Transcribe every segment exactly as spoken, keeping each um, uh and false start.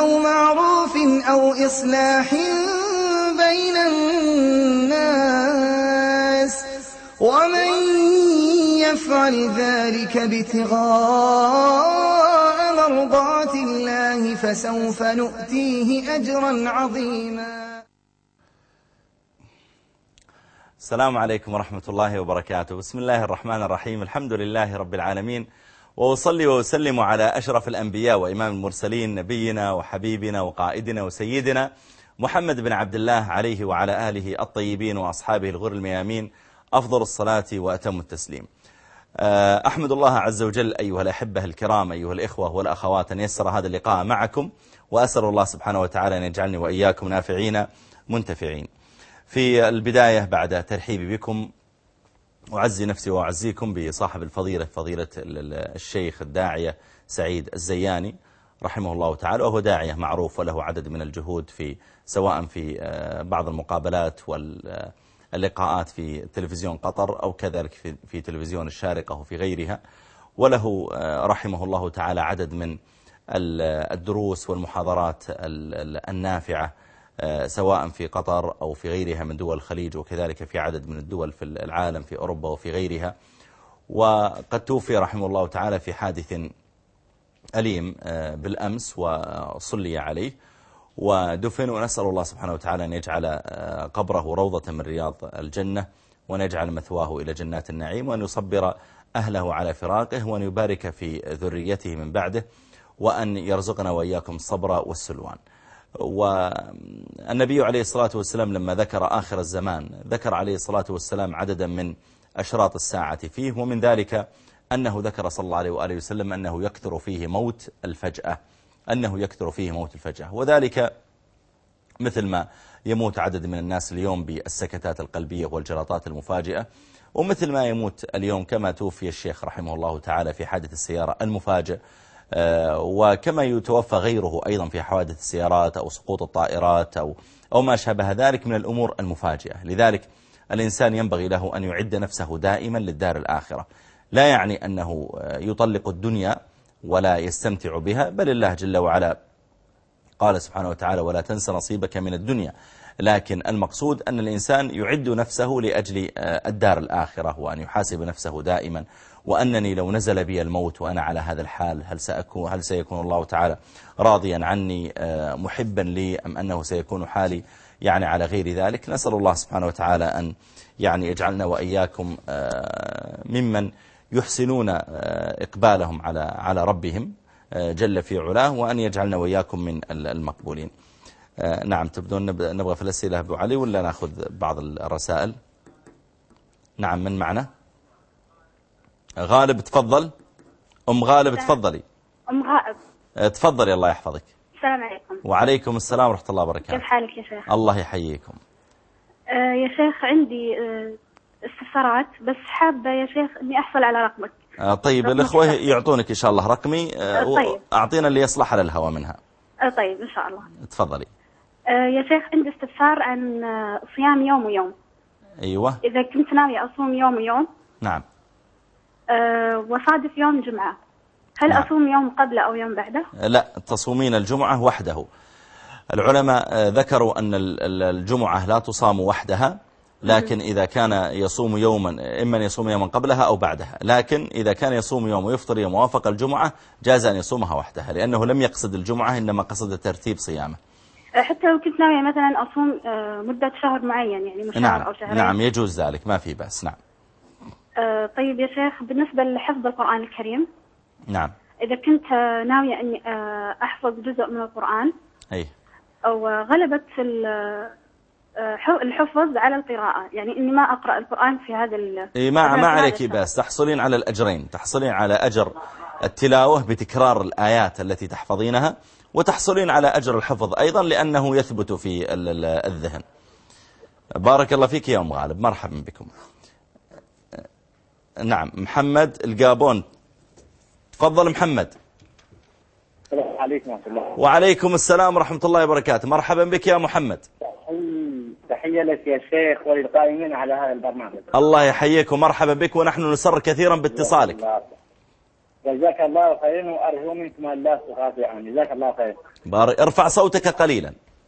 أو معروف أو إصلاح بين الناس، ومن يفعل ذلك ابتغاء مرضات الله فسوف نؤتيه أجرا عظيما. السلام عليكم ورحمة الله وبركاته. بسم الله الرحمن الرحيم. الحمد لله رب العالمين، وأصلي وأسلم على أشرف الأنبياء وإمام المرسلين، نبينا وحبيبنا وقائدنا وسيدنا محمد بن عبد الله عليه وعلى آله الطيبين وأصحابه الغر الميامين أفضل الصلاة وأتم التسليم. أحمد الله عز وجل أيها الأحبة الكرام، أيها الإخوة والأخوات، أن يسر هذا اللقاء معكم، وأسأل الله سبحانه وتعالى أن يجعلني وإياكم نافعين منتفعين. في البداية بعد ترحيبي بكم أعزي نفسي وأعزيكم بصاحب الفضيلة فضيلة الشيخ الداعية سعيد الزياني رحمه الله تعالى، وهو داعية معروف وله عدد من الجهود في سواء في بعض المقابلات واللقاءات في تلفزيون قطر أو كذلك في, في تلفزيون الشارقة وفي غيرها، وله رحمه الله تعالى عدد من الدروس والمحاضرات النافعة سواء في قطر أو في غيرها من دول الخليج، وكذلك في عدد من الدول في العالم في أوروبا وفي غيرها. وقد توفي رحمه الله تعالى في حادث أليم بالأمس وصلي عليه ودفن، ونسأل الله سبحانه وتعالى أن يجعل قبره روضة من رياض الجنة، وأن يجعل مثواه إلى جنات النعيم، وأن يصبر أهله على فراقه، وأن يبارك في ذريته من بعده، وأن يرزقنا وإياكم الصبر والسلوان. والنبي عليه الصلاة والسلام لما ذكر آخر الزمان ذكر عليه الصلاة والسلام عددا من أشراط الساعة فيه، ومن ذلك أنه ذكر صلى الله عليه وآله وسلم أنه يكثر فيه موت الفجأة أنه يكثر فيه موت الفجأة وذلك مثل ما يموت عدد من الناس اليوم بالسكتات القلبية والجلطات المفاجئة، ومثل ما يموت اليوم كما توفي الشيخ رحمه الله تعالى في حادث السيارة المفاجئ، وكما يتوفى غيره أيضا في حوادث السيارات أو سقوط الطائرات أو, أو ما شابه ذلك من الأمور المفاجئة. لذلك الإنسان ينبغي له أن يعد نفسه دائما للدار الآخرة، لا يعني أنه يطلق الدنيا ولا يستمتع بها، بل الله جل وعلا قال سبحانه وتعالى ولا تنس نصيبك من الدنيا، لكن المقصود أن الإنسان يعد نفسه لأجل الدار الآخرة، وأن يحاسب نفسه دائما، وأنني لو نزل بي الموت وأنا على هذا الحال هل سأكون هل سيكون الله تعالى راضيا عني محبا لي، أم أنه سيكون حالي يعني على غير ذلك. نسأل الله سبحانه وتعالى أن يعني يجعلنا وإياكم ممن يحسنون إقبالهم على على ربهم جل في علاه، وأن يجعلنا وإياكم من المقبولين. نعم، تبدون نبغى في الأسئلة أبو علي ولا نأخذ بعض الرسائل؟ نعم، من معنا؟ غالب تفضل. أم غالب تفضلي. أم غائب تفضلي، الله يحفظك. السلام عليكم. وعليكم السلام ورحمة الله وبركاته. كيف حالك يا شيخ؟ الله يحييكم. آه يا شيخ عندي آه استفسارات، بس حابة يا شيخ أني أحصل على رقمك. آه طيب، الأخوة يعطونك إن شاء الله رقمي. آه طيب. أعطينا اللي يصلح على الهوى منها. آه طيب إن شاء الله. تفضلي. آه يا شيخ عندي استفسار عن آه صيام يوم ويوم. أيوة. إذا كنت ناوية أصوم يوم ويوم. نعم. أه وصادف يوم جمعة، هل نعم. أصوم يوم قبله أو يوم بعده؟ لا، تصومين الجمعة وحده. العلماء ذكروا أن الجمعة لا تصام وحدها، لكن إذا كان يصوم يوما إما يصوم يوما قبلها أو بعدها، لكن إذا كان يصوم يوم ويفطر يوم وافق الجمعة جاز أن يصومها وحدها، لأنه لم يقصد الجمعة إنما قصد ترتيب صيامه. حتى لو كنت ناوية مثلا أصوم مدة شهر معين، يعني مش نعم. شهر أو شهرين. نعم يجوز ذلك، ما في بأس. نعم. أه طيب يا شيخ، بالنسبة لحفظ القرآن الكريم. نعم. إذا كنت ناوية أني أحفظ جزء من القرآن أي أو غلبت الحفظ على القراءة، يعني أني ما أقرأ القرآن في هذا ال إيه ما ما عليك بس تحصلين على الأجرين، تحصلين على أجر التلاوة بتكرار الآيات التي تحفظينها، وتحصلين على أجر الحفظ أيضا لأنه يثبت في الذهن. بارك الله فيك يا أم غالب، مرحبا بكم. نعم، محمد القابون، تفضل محمد. السلام عليكم ورحمة الله. وعليكم السلام ورحمة الله وبركاته. مرحبا بك يا محمد. تحية لك يا شيخ وللقائمين على هذا البرنامج. الله يحييك ومرحبا بك، ونحن نسر كثيرا باتصالك. جزاك الله خيرا وأرجو منكم أن لا تقاطعوني. جزاك الله خير. بارك. ارفع صوتك قليلا.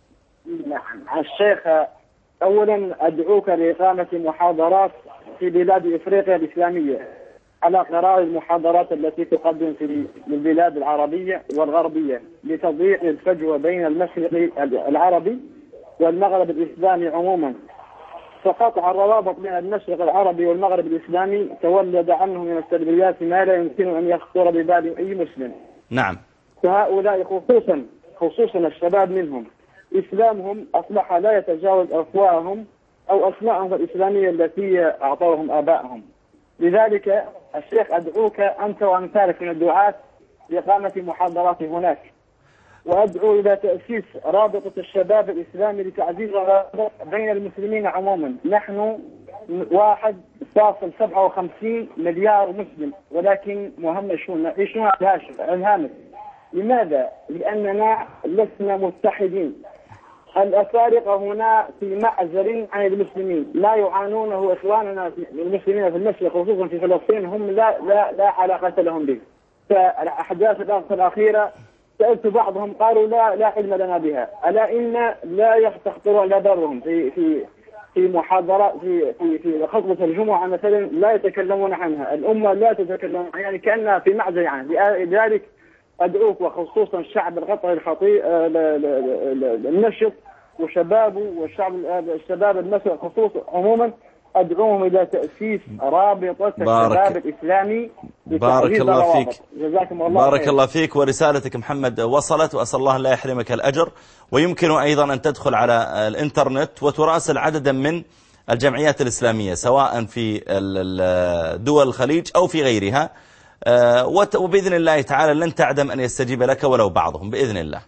نعم الشيخ، أولا أدعوك لإقامة محاضرات في بلاد إفريقيا الإسلامية على قراءة المحاضرات التي تقدم في البلاد العربية والغربية لتضييق الفجوة بين المشرق العربي والمغرب الإسلامي عموما. فقطع الروابط بين المشرق العربي والمغرب الإسلامي تولد عنه من السلبيات ما لا يمكن أن يخطر ببال أي مسلم. نعم. فهؤلاء خصوصا خصوصا الشباب منهم إسلامهم أصبح لا يتجاوز أفواههم أو أسماءهم الإسلامية التي أعطوهم آبائهم. لذلك الشيخ أدعوك أنت وأمثالك من الدعاة لإقامة محاضرات هناك، وأدعو إلى تأسيس رابطة الشباب الإسلامي لتعزيز الرابط بين المسلمين عموما. نحن واحد فاصل سبعة وخمسين مليار مسلم، ولكن مهمشون نعيشون على الهامش. لماذا؟ لأننا لسنا متحدين. الأفارقة هنا في معزل عن المسلمين، لا يعانونه إخواننا المسلمين في المشرق خصوصا في فلسطين، هم لا لا لا علاقة لهم به. فالأحداث الأخيرة سألت بعضهم قالوا لا لا علم لنا بها، ألا إن لا تخطر على بالهم في في في محاضرات في في في خطبة الجمعة مثلا لا يتكلمون عنها، الأمة لا تتكلم، يعني كأنها في معزل عنها. لذلك أدعوك وخصوصا الشعب القطري الخطير النشط وشبابه والشعب الشباب المصري خصوصا عموما، أدعوهم إلى تأسيس رابطة الشباب الإسلامي. بارك الله فيك. جزاكم الله بارك خير. الله فيك. ورسالتك محمد وصلت، وأسأل الله لا يحرمك الأجر. ويمكن أيضا أن تدخل على الإنترنت وتراسل عددا من الجمعيات الإسلامية سواء في دول الخليج أو في غيرها، وبإذن الله تعالى لن تعدم أن يستجيب لك ولو بعضهم بإذن الله.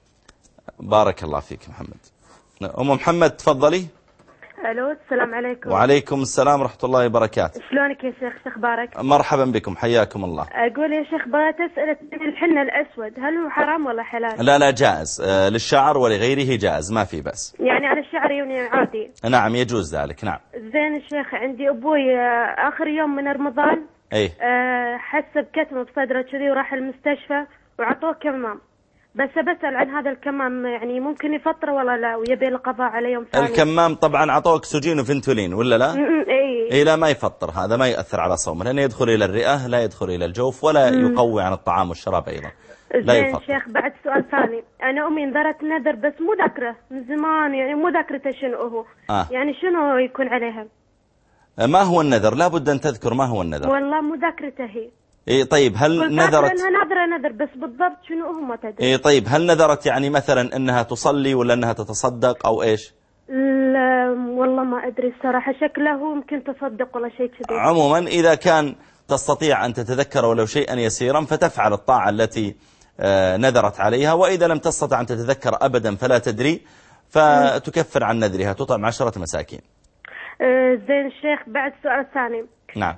بارك الله فيك محمد. أم محمد تفضلي. الو السلام عليكم. وعليكم السلام ورحمة الله وبركاته. شلونك يا شيخ؟ شو اخبارك؟ مرحبا بكم، حياكم الله. اقول يا شيخ بغيت اسالك عن الحنة الاسود، هل هو حرام ولا حلال؟ لا لا جائز، للشعر ولغيره جائز، ما في بس. يعني على الشعر يعني عادي؟ نعم يجوز ذلك. نعم. زين الشيخ، عندي ابوي اخر يوم من رمضان ايه حس بكتمه بصدره كذي وراح المستشفى وعطوه كمام، بس بسأل عن هذا الكمام يعني ممكن يفطر ولا لا ويبي القضاء على يوم ثاني؟ الكمام طبعا عطوه اكسجين وفنتولين ولا لا؟ اي اي لا ما يفطر، هذا ما يؤثر على صومه لأنه يدخل إلى الرئة لا يدخل إلى الجوف ولا مم. يقوي عن الطعام والشراب أيضا. لا زين شيخ، بعد سؤال ثاني، أنا أمي نذرت نذر بس مو ذاكرة من زمان، يعني مو ذاكرته شنو هو آه. يعني شنو يكون عليها؟ ما هو النذر؟ لابد أن تذكر ما هو النذر. والله مو ذاكرته هي. إيه طيب هل نذرت؟ انها نذره نذر بس بالضبط شنو هو ما تدري. إيه طيب هل نذرت يعني مثلا انها تصلي ولا انها تتصدق او ايش؟ لا والله ما ادري الصراحه، شكله ممكن تصدق ولا شيء كذي. عموما اذا كان تستطيع ان تتذكر ولو شيئا يسيرا فتفعل الطاعه التي نذرت عليها، واذا لم تستطع ان تتذكر ابدا فلا تدري فتكفر عن نذرها، تطعم عشرة مساكين. زين الشيخ، بعد سؤال ثاني. نعم.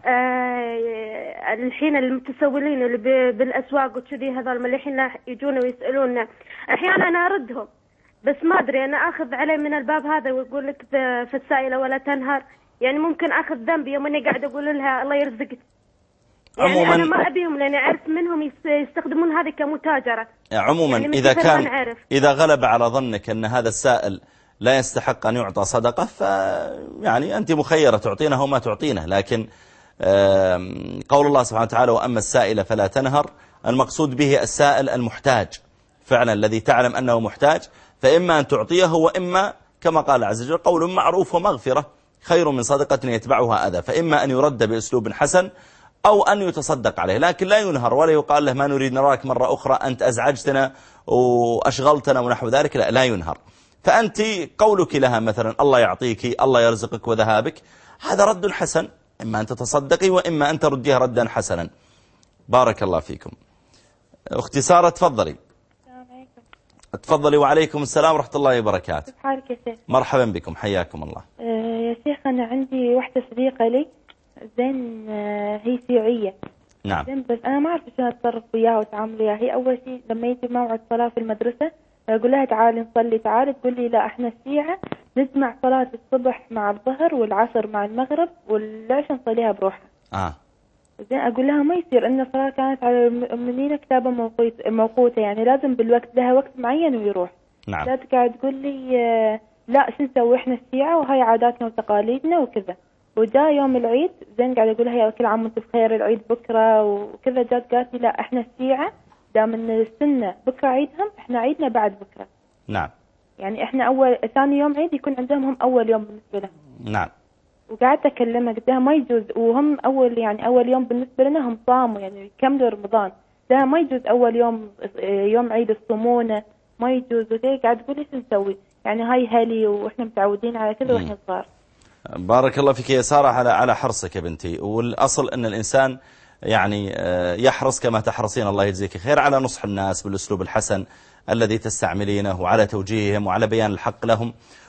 آه الحين المتسولين اللي بالأسواق وكذي هذول الحين يجون ويسألون، أحيانا أنا أردهم بس ما أدري أنا أخذ عليه من الباب هذا ويقول لك في السائلة ولا تنهر، يعني ممكن أخذ ذنبي يوم أني قاعد أقول لها الله يرزقك، يعني عموما أنا ما أبيهم لأني أعرف منهم يستخدمون هذه كمتاجرة. عموما يعني إذا كان إذا غلب على ظنك أن هذا السائل لا يستحق أن يعطى صدقة ف يعني أنت مخيرة تعطينه وما تعطينه، لكن قول الله سبحانه وتعالى وأما السائل فلا تنهر، المقصود به السائل المحتاج فعلا الذي تعلم أنه محتاج، فإما أن تعطيه وإما كما قال عز وجل قول معروف ومغفرة خير من صدقة يتبعها أذى، فإما أن يرد بأسلوب حسن أو أن يتصدق عليه، لكن لا ينهر ولا يقال له ما نريد نراك مرة أخرى أنت أزعجتنا وأشغلتنا ونحو ذلك، لا لا ينهر. فأنت قولك لها مثلا الله يعطيك الله يرزقك وذهابك هذا رد حسن، إما أن تتصدقي وإما أن ترديها ردا حسنا. بارك الله فيكم. أختي سارة تفضلي. السلام عليكم. تفضلي. وعليكم السلام ورحمة الله وبركاته. كيف حالك يا شيخ؟ مرحبا بكم حياكم الله. آه يا شيخ أنا عندي واحدة صديقة لي زين آه هي شيوعية. نعم. زين بس أنا ما أعرف شلون أتصرف وياها وأتعامل وياها. هي أول شيء لما يجي موعد صلاة في المدرسة أقول لها تعالي نصلي، تعالي تقول لي لا احنا الشيعة نجمع صلاة الصبح مع الظهر والعصر مع المغرب والعشاء نصليها بروحها. آه. زين أقول لها ما يصير إن الصلاة كانت على المؤمنين كتابة موقوت موقوتة، يعني لازم بالوقت، لها وقت معين ويروح. نعم. لا قاعد تقول لي آه لا شو نسوي إحنا الشيعة وهاي عاداتنا وتقاليدنا وكذا. وجاء يوم العيد زين قاعد أقول لها كل عام وأنت بخير، العيد بكرة وكذا، جات قالت لي لا إحنا الشيعة دام إن السنة بكرة عيدهم إحنا عيدنا بعد بكرة. نعم. يعني إحنا أول ثاني يوم عيد يكون عندهم هم أول يوم بالنسبة لهم. نعم. وقعدت أكلمها قلت لها ما يجوز، وهم أول يعني أول يوم بالنسبة لنا هم صاموا يعني يكملوا رمضان، لها ما يجوز أول يوم يوم عيد الصمونة ما يجوز وكذا. قاعد تقول إيش نسوي يعني هاي هلي وإحنا متعودين على كذا وإحنا صغار. بارك الله فيك يا سارة على على حرصك يا بنتي، والأصل أن الإنسان يعني يحرص كما تحرصين الله يجزيك خير على نصح الناس بالأسلوب الحسن الذي تستعملينه وعلى توجيههم وعلى بيان الحق لهم.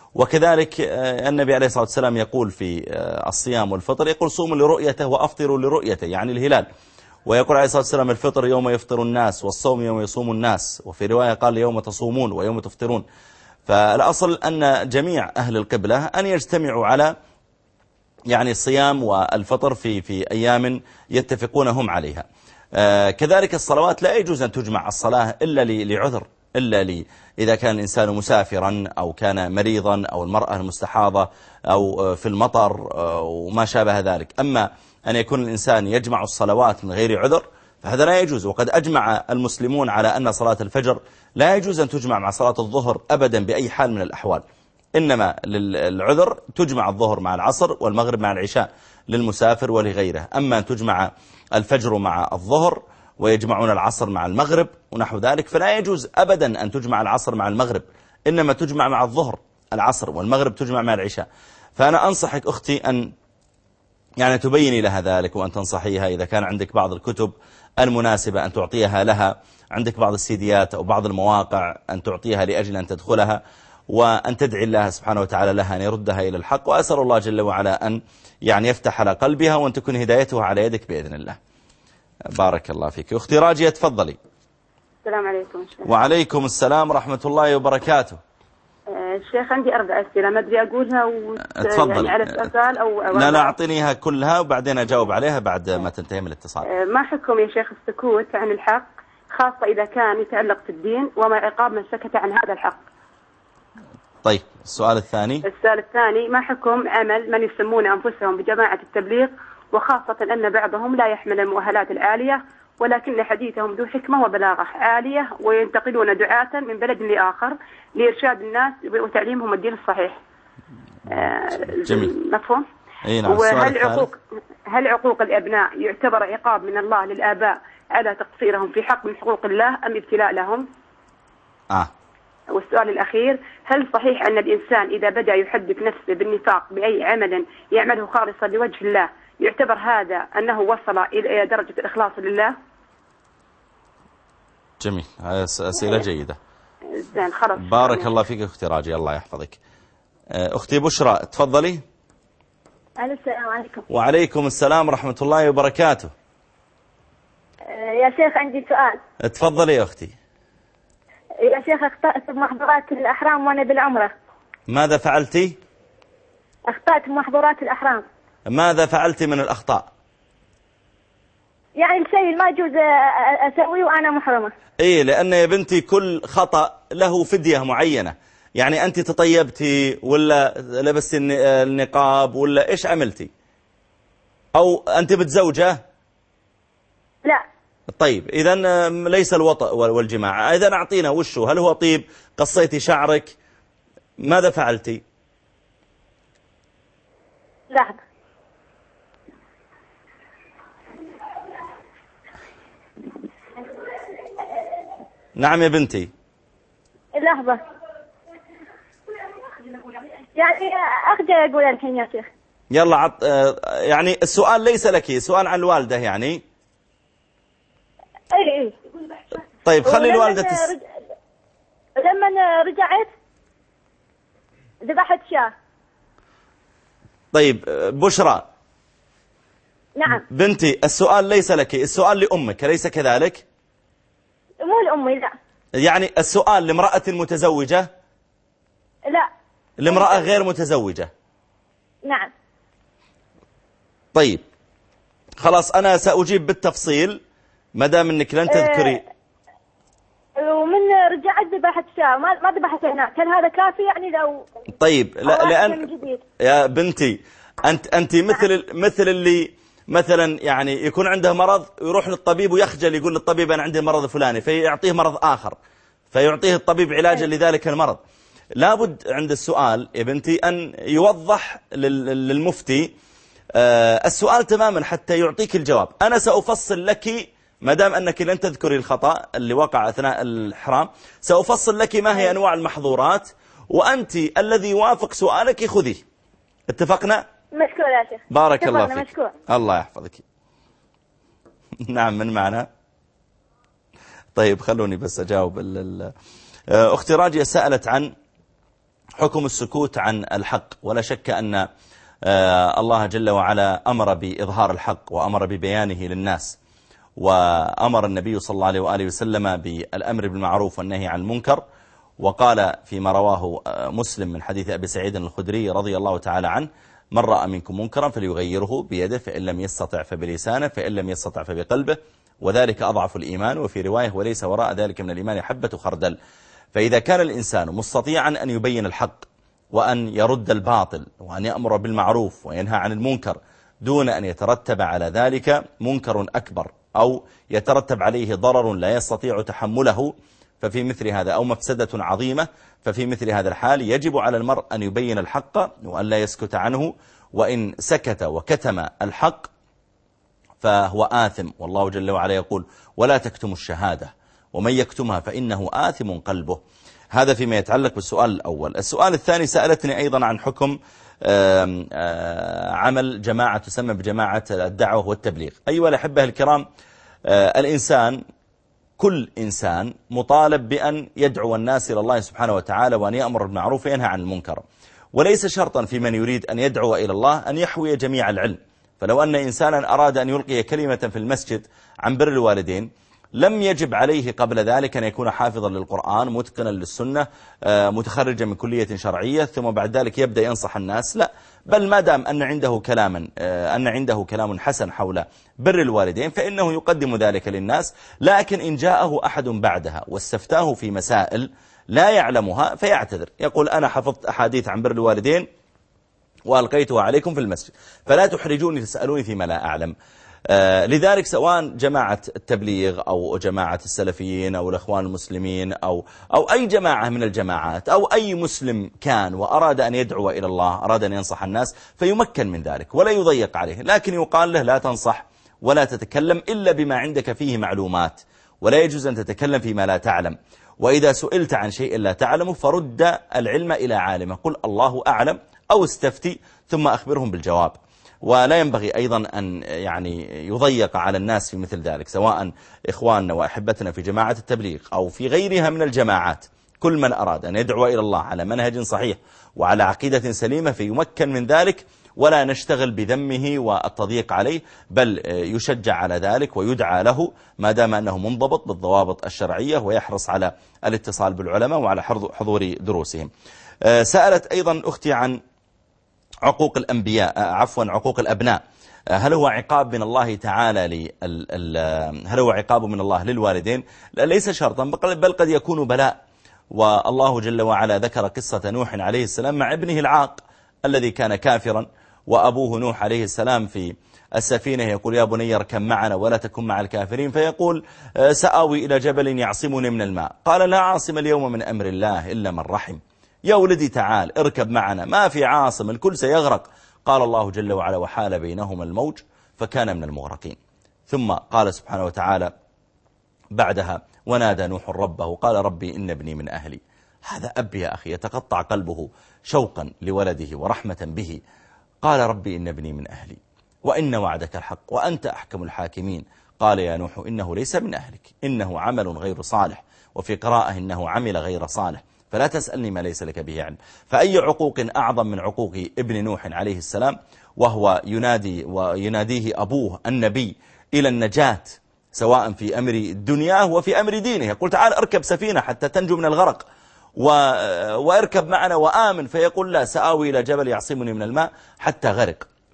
وكذلك النبي عليه الصلاة والسلام يقول في الصيام والفطر، يقول صوموا لرؤيته وأفطروا لرؤيته، يعني الهلال. ويقول عليه الصلاة والسلام الفطر يوم يفطر الناس والصوم يوم يصوم الناس، وفي رواية قال يوم تصومون ويوم تفطرون. فالأصل أن جميع أهل القبلة أن يجتمعوا على يعني الصيام والفطر في في أيام يتفقون هم عليها. كذلك الصلوات لا يجوز أن تجمع الصلاة إلا لعذر، إلا لي إذا كان الإنسان مسافرا أو كان مريضا أو المرأة المستحاضة أو في المطر وما شابه ذلك. أما أن يكون الإنسان يجمع الصلوات من غير عذر فهذا لا يجوز. وقد أجمع المسلمون على أن صلاة الفجر لا يجوز أن تجمع مع صلاة الظهر أبدا بأي حال من الأحوال، إنما للعذر تجمع الظهر مع العصر والمغرب مع العشاء للمسافر ولغيره. أما أن تجمع الفجر مع الظهر ويجمعون العصر مع المغرب ونحو ذلك فلا يجوز أبدا أن تجمع العصر مع المغرب، إنما تجمع مع الظهر العصر، والمغرب تجمع مع العشاء. فأنا أنصحك أختي أن يعني تبيني لها ذلك، وأن تنصحيها إذا كان عندك بعض الكتب المناسبة أن تعطيها لها، عندك بعض السيديات أو بعض المواقع أن تعطيها لأجل أن تدخلها، وأن تدعي الله سبحانه وتعالى لها أن يردها إلى الحق. وأسأل الله جل وعلا أن يعني يفتح على قلبها وأن تكون هدايتها على يدك بإذن الله. بارك الله فيك. أختي راجية تفضلي. السلام عليكم. وعليكم السلام ورحمة الله وبركاته. الشيخ عندي أربع أسئلة ما أدري أقولها و... تفضل. يعني على سؤال أو, أو لا لا أعطينيها كلها وبعدين أجاوب عليها بعد ما تنتهي من الاتصال. ما حكم يا شيخ السكوت عن الحق خاصة إذا كان يتعلق في الدين، وما عقاب من سكت عن هذا الحق؟ طيب السؤال الثاني. السؤال الثاني ما حكم عمل من يسمون أنفسهم بجماعة التبليغ، وخاصة أن بعضهم لا يحمل المؤهلات العالية ولكن حديثهم ذو حكمة وبلاغة عالية، وينتقلون دعاة من بلد لآخر لإرشاد الناس وتعليمهم الدين الصحيح. جميل. مفهوم؟ نعم. وهل عقوق هل عقوق الأبناء يعتبر عقاب من الله للآباء على تقصيرهم في حق من حقوق الله أم ابتلاء لهم؟ آه. والسؤال الأخير، هل صحيح أن الإنسان إذا بدأ يحدث نفسه بالنفاق بأي عمل يعمله خالصا لوجه الله يعتبر هذا أنه وصل إلى درجة الإخلاص لله؟ جميل. هذه أسئلة جيدة. زين خلاص. بارك الله فيك أختي راجي، الله يحفظك. أختي بشرى تفضلي. السلام عليكم. وعليكم السلام ورحمة الله وبركاته. يا شيخ عندي سؤال. تفضلي يا أختي. يا شيخ أخطأت بمحظورات الأحرام وأنا بالعمرة. ماذا فعلتي؟ أخطأت بمحظورات الأحرام. ماذا فعلتي من الأخطاء؟ يعني الشيء ما يجوز أسويه وأنا محرمة. إيه، لأن يا بنتي كل خطأ له فدية معينة. يعني أنت تطيبتي ولا لبستي النقاب ولا إيش عملتي؟ أو أنت متزوجة؟ لا. طيب إذا ليس الوطأ والجماعة. إذا أعطينا وشو، هل هو طيب؟ قصيتي شعرك؟ ماذا فعلتي؟ لحظة. نعم يا بنتي. لحظة. يعني أخجل أقول الحين يا شيخ. يلا عط... يعني السؤال ليس لك، سؤال عن الوالدة يعني. اي اي. طيب خلي الوالدة تس... رج... لما رجعت ذبحت شاة. طيب بشرى. نعم. بنتي السؤال ليس لك، السؤال لأمك، ليس كذلك؟ مو لأمي لا. يعني السؤال لامرأة متزوجة؟ لا. لامرأة غير متزوجة؟ نعم. طيب خلاص أنا سأجيب بالتفصيل ما دام أنك لن تذكري. ومن رجعت ذبحت شاة ما ما ذبحت هناك، هل هذا كافي يعني لو؟ طيب لا لأن يا بنتي أنت أنت مثل مثل اللي مثلا يعني يكون عنده مرض يروح للطبيب ويخجل يقول للطبيب أنا عندي المرض الفلاني فيعطيه مرض آخر فيعطيه الطبيب علاجا لذلك المرض. لابد عند السؤال يا بنتي أن يوضح للمفتي السؤال تماما حتى يعطيك الجواب. أنا سأفصل لك ما دام أنك لن تذكري الخطأ اللي وقع أثناء الإحرام، سأفصل لك ما هي أنواع المحظورات، وأنت الذي يوافق سؤالك خذيه. اتفقنا؟ مشكور يا شيخ. بارك الله فيك. مشكور. الله يحفظك. نعم من معنا؟ طيب خلوني بس أجاوب. أختي راجية سألت عن حكم السكوت عن الحق، ولا شك أن الله جل وعلا أمر بإظهار الحق وأمر ببيانه للناس، وأمر النبي صلى الله عليه وآله وسلم بالأمر بالمعروف والنهي عن المنكر، وقال فيما رواه مسلم من حديث أبي سعيد الخدري رضي الله تعالى عنه: من رأى منكم منكرا فليغيره بيده، فإن لم يستطع فبلسانه، فإن لم يستطع فبقلبه، وذلك أضعف الإيمان. وفي رواية: وليس وراء ذلك من الإيمان حبة خردل. فإذا كان الإنسان مستطيعا أن يبين الحق وأن يرد الباطل وأن يأمر بالمعروف وينهى عن المنكر دون أن يترتب على ذلك منكر أكبر أو يترتب عليه ضرر لا يستطيع تحمله، ففي مثل هذا أو مفسدة عظيمة، ففي مثل هذا الحال يجب على المرء أن يبين الحق وأن لا يسكت عنه، وإن سكت وكتم الحق فهو آثم. والله جل وعلا يقول: ولا تكتموا الشهادة ومن يكتمها فإنه آثم قلبه. هذا فيما يتعلق بالسؤال الأول. السؤال الثاني سألتني أيضا عن حكم آم آم عمل جماعة تسمى بجماعة الدعوة والتبليغ. أيها الأحبة الكرام، الإنسان كل إنسان مطالب بأن يدعو الناس إلى الله سبحانه وتعالى وأن يأمر بالمعروف وينهى عن المنكر، وليس شرطا في من يريد أن يدعو إلى الله أن يحوي جميع العلم. فلو أن إنسانا أراد أن يلقي كلمة في المسجد عن بر الوالدين لم يجب عليه قبل ذلك أن يكون حافظا للقرآن، متقنا للسنة، متخرجا من كلية شرعية، ثم بعد ذلك يبدأ ينصح الناس. لا، بل ما دام أن عنده كلاما أن عنده كلام حسن حول بر الوالدين فإنه يقدم ذلك للناس. لكن إن جاءه أحد بعدها واستفتاه في مسائل لا يعلمها فيعتذر، يقول: أنا حفظت أحاديث عن بر الوالدين وألقيتها عليكم في المسجد فلا تحرجوني تسألوني فيما لا أعلم. آه لذلك سواء جماعة التبليغ أو جماعة السلفيين أو الإخوان المسلمين أو, أو أي جماعة من الجماعات أو أي مسلم كان وأراد أن يدعو إلى الله، أراد أن ينصح الناس، فيمكن من ذلك ولا يضيق عليه، لكن يقال له: لا تنصح ولا تتكلم إلا بما عندك فيه معلومات، ولا يجوز أن تتكلم فيما لا تعلم. وإذا سئلت عن شيء لا تعلمه فرد العلم إلى عالمه، قل الله أعلم أو استفتي ثم أخبرهم بالجواب. ولا ينبغي أيضا أن يعني يضيق على الناس في مثل ذلك، سواء إخواننا وأحبتنا في جماعة التبليغ أو في غيرها من الجماعات. كل من أراد أن يدعو إلى الله على منهج صحيح وعلى عقيدة سليمة فيمكن من ذلك، ولا نشتغل بذمه والتضييق عليه، بل يشجع على ذلك ويدعى له ما دام أنه منضبط بالضوابط الشرعية ويحرص على الاتصال بالعلماء وعلى حضور دروسهم. سألت أيضا أختي عن عقوق الأنبياء عفوا عقوق الأبناء. هل هو عقاب من الله تعالى لل... هل هو عقاب من الله للوالدين؟ ليس شرطا، بل قد يكون بلاء. والله جل وعلا ذكر قصة نوح عليه السلام مع ابنه العاق الذي كان كافرا، وأبوه نوح عليه السلام في السفينة يقول: يا بني اركب معنا ولا تكن مع الكافرين، فيقول: سآوي إلى جبل يعصمني من الماء، قال: لا عاصم اليوم من أمر الله إلا من رحم. يا ولدي تعال اركب معنا، ما في عاصم، الكل سيغرق. قال الله جل وعلا: وحال بينهما الموج فكان من المغرقين. ثم قال سبحانه وتعالى بعدها: ونادى نوح ربه قال: ربي إن ابني من أهلي. هذا أب يا أخي يتقطع قلبه شوقا لولده ورحمة به. قال: ربي إن ابني من أهلي وإن وعدك الحق وأنت أحكم الحاكمين. قال: يا نوح إنه ليس من أهلك، إنه عمل غير صالح، وفي قراءة إنه عمل غير صالح، فلا تسألني ما ليس لك به علم. فأي عقوق أعظم من عقوق ابن نوح عليه السلام، وهو ينادي ويناديه أبوه النبي إلى النجاة سواء في أمر الدنيا وفي أمر دينه. يقول: تعال اركب سفينة حتى تنجو من الغرق و... واركب معنا وآمن، فيقول: لا، سآوي إلى جبل يعصمني من الماء حتى غرق.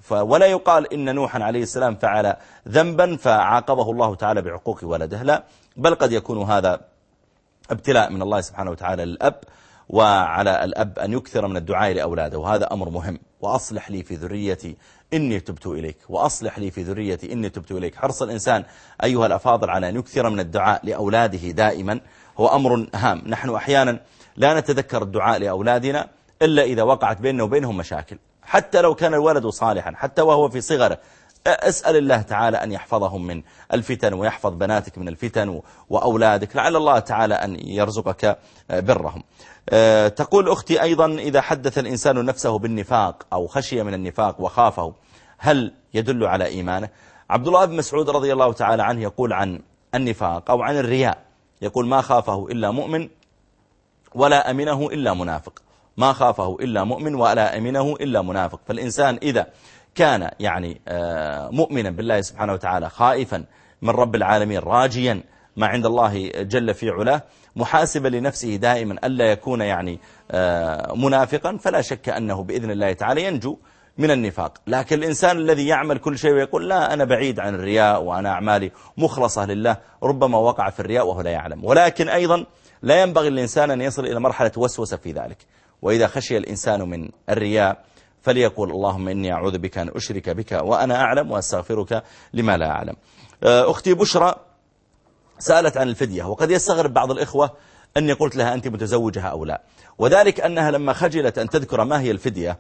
ولا يقال إن نوحا عليه السلام فعل ذنبا فعاقبه الله تعالى بعقوق ولده، لا، بل قد يكون هذا ابتلاء من الله سبحانه وتعالى للأب، وعلى الأب أن يكثر من الدعاء لأولاده، وهذا أمر مهم. وأصلح لي في ذريتي إني تبت إليك، وأصلح لي في ذريتي إني تبت إليك. حرص الإنسان أيها الأفاضل على أن يكثر من الدعاء لأولاده دائما هو أمر هام. نحن أحيانا لا نتذكر الدعاء لأولادنا إلا إذا وقعت بيننا وبينهم مشاكل، حتى لو كان الولد صالحا، حتى وهو في صغره، اسأل الله تعالى أن يحفظهم من الفتن، ويحفظ بناتك من الفتن وأولادك، لعل الله تعالى أن يرزقك برهم. تقول أختي أيضا: إذا حدث الإنسان نفسه بالنفاق أو خشي من النفاق وخافه، هل يدل على إيمانه؟ عبد الله بن مسعود رضي الله تعالى عنه يقول عن النفاق أو عن الرياء، يقول: ما خافه إلا مؤمن ولا أمنه إلا منافق، ما خافه إلا مؤمن ولا أمنه إلا منافق. فالإنسان إذا كان يعني مؤمنا بالله سبحانه وتعالى، خائفا من رب العالمين، راجيا ما عند الله جل في علاه، محاسبا لنفسه دائما ألا يكون يعني منافقا، فلا شك أنه بإذن الله تعالى ينجو من النفاق. لكن الإنسان الذي يعمل كل شيء ويقول: لا، أنا بعيد عن الرياء وأنا أعمالي مخلصة لله، ربما وقع في الرياء وهو لا يعلم. ولكن أيضا لا ينبغي الإنسان أن يصل إلى مرحلة وسوسة في ذلك. وإذا خشي الإنسان من الرياء فليقول: اللهم إني أعوذ بك أن أشرك بك وأنا أعلم، وأستغفرك لما لا أعلم. أختي بشرى سألت عن الفدية، وقد يستغرب بعض الإخوة أني قلت لها أنت متزوجة أو لا، وذلك أنها لما خجلت أن تذكر ما هي الفدية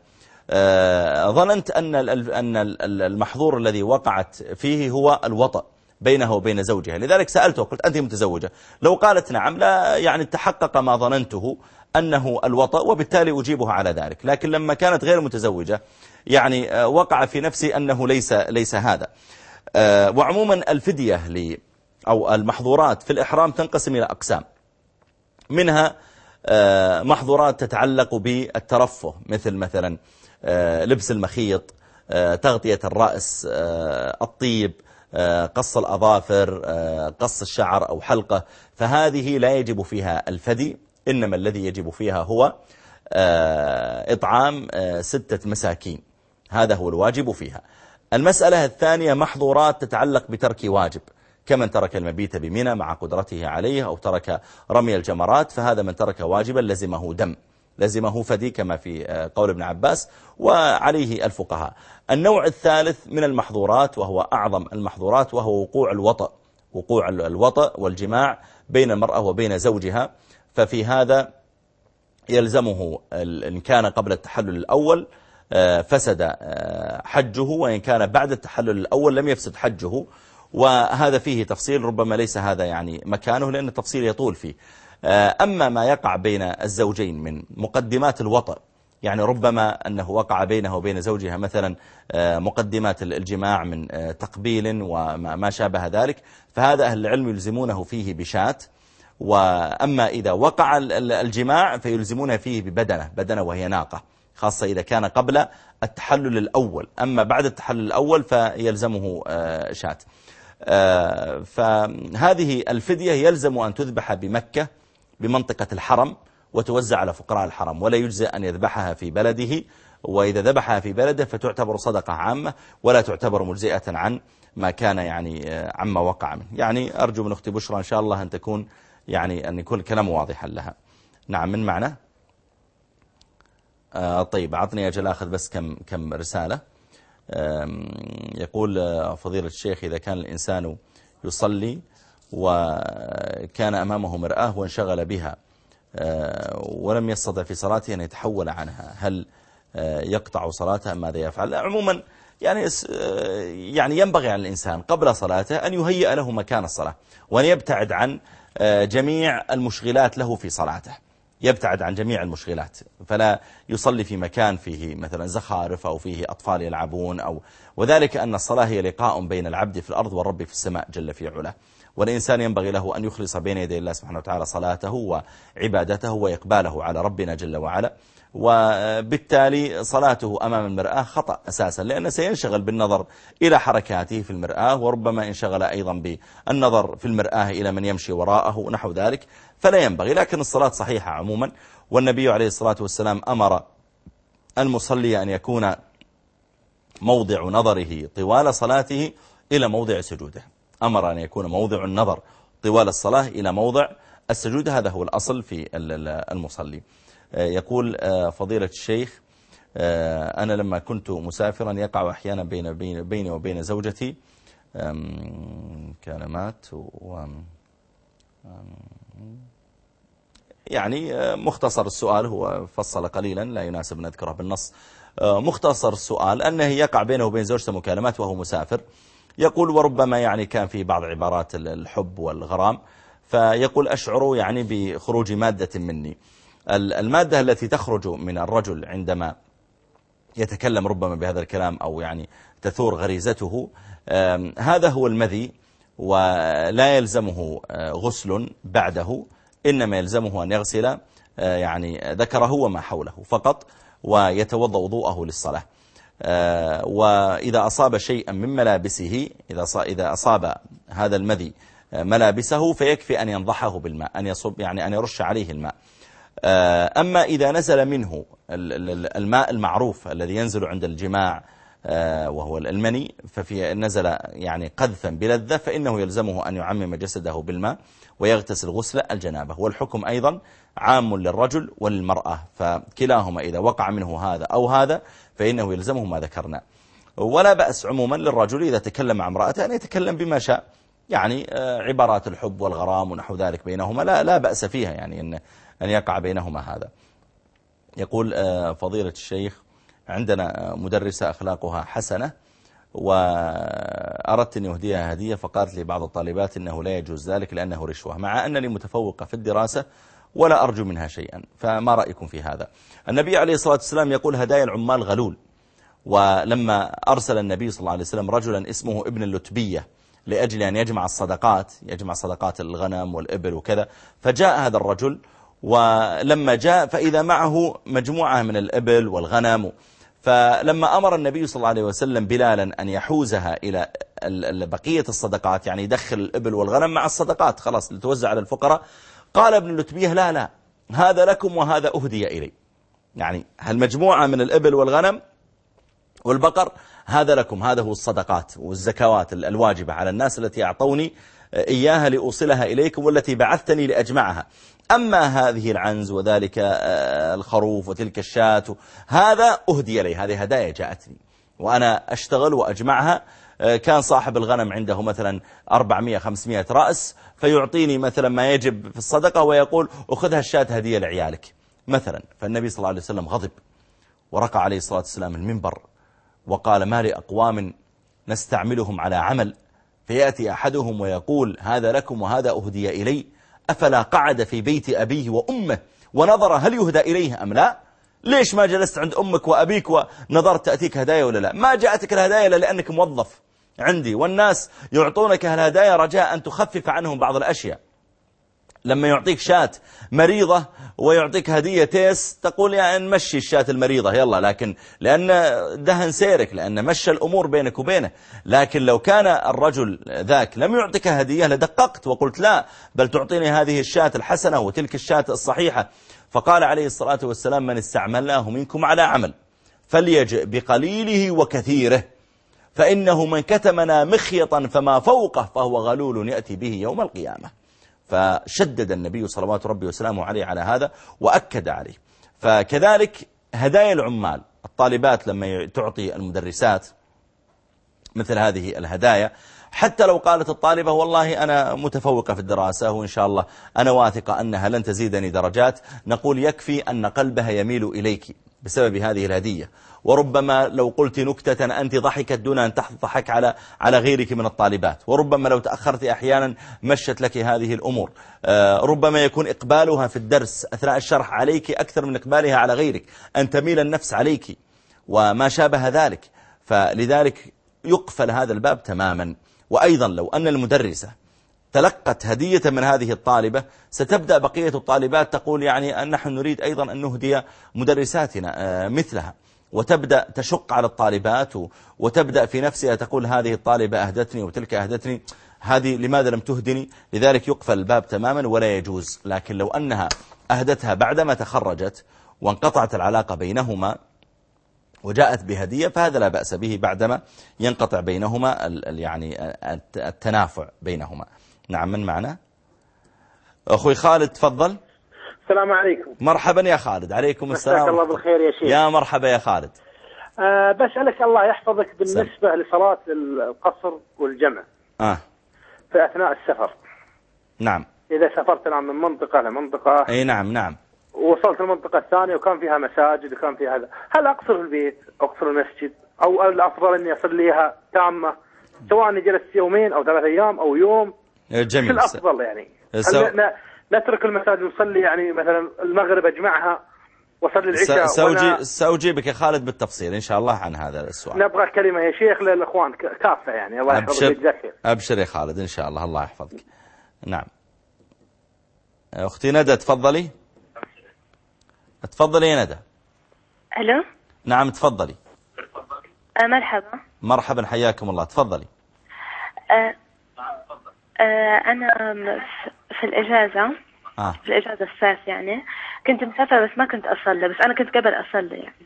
ظننت أن المحظور الذي وقعت فيه هو الوطأ بينه وبين زوجها، لذلك سألته وقلت: أنت متزوجة؟ لو قالت نعم لا يعني تحقق ما ظننته أنه الوطأ، وبالتالي أجيبها على ذلك. لكن لما كانت غير متزوجة يعني وقع في نفسي أنه ليس ليس هذا. وعموما الفدية أو المحظورات في الإحرام تنقسم إلى أقسام، منها محظورات تتعلق بالترفه، مثل مثلا لبس المخيط، تغطية الرأس، الطيب، قص الأظافر، قص الشعر أو حلقه، فهذه لا يجب فيها الفدي، إنما الذي يجب فيها هو إطعام ستة مساكين، هذا هو الواجب فيها. المسألة الثانية محظورات تتعلق بترك واجب، كمن ترك المبيت بمنى مع قدرته عليه، أو ترك رمي الجمرات، فهذا من ترك واجبا لزمه دم، لزمه فدي كما في قول ابن عباس وعليه الفقهاء. النوع الثالث من المحظورات وهو أعظم المحظورات وهو وقوع الوطأ، وقوع الوطأ والجماع بين المرأة وبين زوجها، ففي هذا يلزمه إن كان قبل التحلل الأول فسد حجه، وإن كان بعد التحلل الأول لم يفسد حجه، وهذا فيه تفصيل ربما ليس هذا يعني مكانه لأن التفصيل يطول فيه. أما ما يقع بين الزوجين من مقدمات الوطأ، يعني ربما أنه وقع بينه وبين زوجها مثلا مقدمات الجماع من تقبيل وما شابه ذلك، فهذا أهل العلم يلزمونه فيه بشاة. وأما إذا وقع الجماع فيلزمونه فيه ببدنة، بدنة وهي ناقة، خاصة إذا كان قبل التحلل الأول. أما بعد التحلل الأول فيلزمه شاة. فهذه الفدية يلزم أن تذبح بمكة بمنطقة الحرم وتوزع على فقراء الحرم، ولا يجزئ أن يذبحها في بلده، وإذا ذبحها في بلده فتعتبر صدقة عامة ولا تعتبر مجزئة عن ما كان يعني عما وقع منه. يعني أرجو من أختي بشرى إن شاء الله أن تكون يعني أن يكون الكلام واضحا لها. نعم، من معنى آه طيب أعطني أجل أخذ بس كم كم رسالة. يقول فضيلة الشيخ: إذا كان الإنسان يصلي وكان أمامه مرآة وانشغل بها ولم يستطع في صلاته أن يتحول عنها، هل يقطع صلاته أم ماذا يفعل؟ عموما يعني يعني ينبغي على الإنسان قبل صلاته أن يهيئ له مكان الصلاة، وأن يبتعد عن جميع المشغلات له في صلاته، يبتعد عن جميع المشغلات، فلا يصلي في مكان فيه مثلا زخارف أو فيه أطفال يلعبون، أو وذلك أن الصلاة هي لقاء بين العبد في الأرض والرب في السماء جل في علاه. والإنسان ينبغي له أن يخلص بين يدي الله سبحانه وتعالى صلاته وعبادته وإقباله على ربنا جل وعلا، وبالتالي صلاته أمام المرآة خطأ أساسا، لأنه سينشغل بالنظر إلى حركاته في المرآة، وربما انشغل أيضا بالنظر في المرآة إلى من يمشي وراءه ونحو ذلك، فلا ينبغي. لكن الصلاة صحيحة عموما، والنبي عليه الصلاة والسلام أمر المصلي أن يكون موضع نظره طوال صلاته إلى موضع سجوده. أمر أن يكون موضع النظر طوال الصلاة إلى موضع السجود، هذا هو الأصل في المصلي. يقول فضيلة الشيخ أنا لما كنت مسافرا يقع أحيانا بين بيني وبين زوجتي، كان مات و يعني مختصر السؤال، هو فصل قليلا لا يناسب أن نذكره بالنص. مختصر السؤال أنه يقع بينه وبين زوجته مكالمات وهو مسافر. يقول وربما يعني كان في بعض عبارات الحب والغرام، فيقول أشعر يعني بخروج مادة مني. المادة التي تخرج من الرجل عندما يتكلم ربما بهذا الكلام أو يعني تثور غريزته، هذا هو المذي، ولا يلزمه غسل بعده، إنما يلزمه أن يغسل يعني ذكره وما حوله فقط ويتوضأ وضوءه للصلاة. وإذا أصاب شيئا من ملابسه، إذا أصاب هذا المذي ملابسه فيكفي أن ينضحه بالماء، أن يصب يعني أن يرش عليه الماء. أما إذا نزل منه الماء المعروف الذي ينزل عند الجماع وهو المني، ففي نزل يعني قذفا بلذة، فإنه يلزمه أن يعمم جسده بالماء ويغتسل غسل الجنابة. والحكم أيضا عام للرجل وللمرأة، فكلاهما إذا وقع منه هذا أو هذا فإنه يلزمه ما ذكرنا. ولا بأس عموما للرجل إذا تكلم مع امرأته أن يتكلم بما شاء، يعني عبارات الحب والغرام ونحو ذلك بينهما لا, لا بأس فيها، يعني أن, أن يقع بينهما هذا. يقول فضيلة الشيخ عندنا مدرسة أخلاقها حسنة، وأردت أن يهديها هدية، فقالت لي بعض الطالبات إنه لا يجوز ذلك لأنه رشوة، مع أنني متفوقة في الدراسة ولا أرجو منها شيئا، فما رأيكم في هذا؟ النبي عليه الصلاة والسلام يقول هدايا العمال غلول. ولما أرسل النبي صلى الله عليه وسلم رجلا اسمه ابن اللتبية لأجل أن يجمع الصدقات، يجمع صدقات الغنم والإبل وكذا، فجاء هذا الرجل، ولما جاء فإذا معه مجموعة من الإبل والغنم، فلما أمر النبي صلى الله عليه وسلم بلالا أن يحوزها إلى بقية الصدقات، يعني يدخل الإبل والغنم مع الصدقات خلاص لتوزع على الفقراء، قال ابن اللتبية لا لا هذا لكم وهذا أهدي إلي، يعني هالمجموعة من الإبل والغنم والبقر هذا لكم، هذا هو الصدقات والزكوات الواجبة على الناس التي أعطوني إياها لأوصلها إليكم والتي بعثتني لأجمعها. أما هذه العنز وذلك الخروف وتلك الشاة هذا أهدي لي، هذه هدايا جاءتني وأنا أشتغل وأجمعها. كان صاحب الغنم عنده مثلا أربعمائة خمسمائة رأس، فيعطيني مثلا ما يجب في الصدقة ويقول أخذها الشاة هدية لعيالك مثلا. فالنبي صلى الله عليه وسلم غضب ورقى عليه الصلاة والسلام المنبر وقال ما لأقوام نستعملهم على عمل فيأتي أحدهم ويقول هذا لكم وهذا أهدي إلي، أفلا قعد في بيت أبيه وأمه ونظر هل يهدى إليه أم لا؟ ليش ما جلست عند أمك وأبيك ونظرت تأتيك هدايا ولا لا؟ ما جاءتك الهدايا إلا لأنك موظف عندي، والناس يعطونك الهدايا رجاء أن تخفف عنهم بعض الأشياء. لما يعطيك شاة مريضة ويعطيك هدية تيس تقول يعني نمشي الشاة المريضة يلا، لكن لأن دهن سيرك، لأن مشى الأمور بينك وبينه. لكن لو كان الرجل ذاك لم يعطيك هدية لدققت وقلت لا بل تعطيني هذه الشاة الحسنة وتلك الشاة الصحيحة. فقال عليه الصلاة والسلام من استعملناه منكم على عمل فليجئ بقليله وكثيره، فإنه من كتمنا مخيطا فما فوقه فهو غلول يأتي به يوم القيامة. فشدد النبي صلوات ربي وسلامه عليه على هذا وأكد عليه. فكذلك هدايا العمال، الطالبات لما تعطي المدرسات مثل هذه الهدايا، حتى لو قالت الطالبة والله أنا متفوقة في الدراسة وإن شاء الله أنا واثقة أنها لن تزيدني درجات، نقول يكفي أن قلبها يميل إليك بسبب هذه الهدية. وربما لو قلت نكتة أنت ضحكت دون أن تضحك على على غيرك من الطالبات، وربما لو تأخرت أحيانا مشت لك هذه الأمور، ربما يكون إقبالها في الدرس أثناء الشرح عليك أكثر من إقبالها على غيرك، أن تميل النفس عليك وما شابه ذلك. فلذلك يقفل هذا الباب تماما. وأيضا لو أن المدرسة تلقت هدية من هذه الطالبة ستبدأ بقية الطالبات تقول يعني أن نحن نريد أيضا أن نهدي مدرساتنا مثلها، وتبدأ تشق على الطالبات وتبدأ في نفسها تقول هذه الطالبة أهدتني وتلك أهدتني، هذه لماذا لم تهدني؟ لذلك يقفل الباب تماما ولا يجوز. لكن لو أنها أهدتها بعدما تخرجت وانقطعت العلاقة بينهما وجاءت بهدية فهذا لا بأس به بعدما ينقطع بينهما يعني التنافع بينهما. نعم، من معنا؟ أخوي خالد تفضل. السلام عليكم. مرحبا يا خالد. عليكم السلام. مساك الله بالخير يا شيخ. يا مرحبا يا خالد. أه بسألك الله يحفظك بالنسبة سلام. لصلاة القصر والجمع آه. في أثناء السفر. نعم. إذا سافرت من منطقة لمنطقة. أي نعم نعم. ووصلت المنطقة الثانية وكان فيها مساجد وكان فيها هذا، هل أقصر البيت أو أقصر المسجد أو الأفضل أني أصليها تامة سواء أني جلست يومين أو ثلاثة أيام أو يوم؟ جميل. شو الأفضل يعني؟ سو... هل نترك المساجد ونصلي يعني مثلا المغرب أجمعها وصلي العشاء؟ سأجي... وأنا... سأجيبك يا خالد بالتفصيل إن شاء الله عن هذا السؤال. نبغى كلمة يا شيخ للأخوان كافة يعني. الله يحفظك ويجزاك. أبشر يا خالد إن شاء الله. الله يحفظك. نعم. أختي ندى تفضلي. تفضلي يا ندى. ألو. نعم تفضلي. أه مرحبا. مرحبا حياكم الله. تفضلي. أه أه أنا في الإجازة آه. في الإجازة الصيف يعني كنت مسافرة بس ما كنت أصلي، بس أنا كنت قبل أصلي يعني.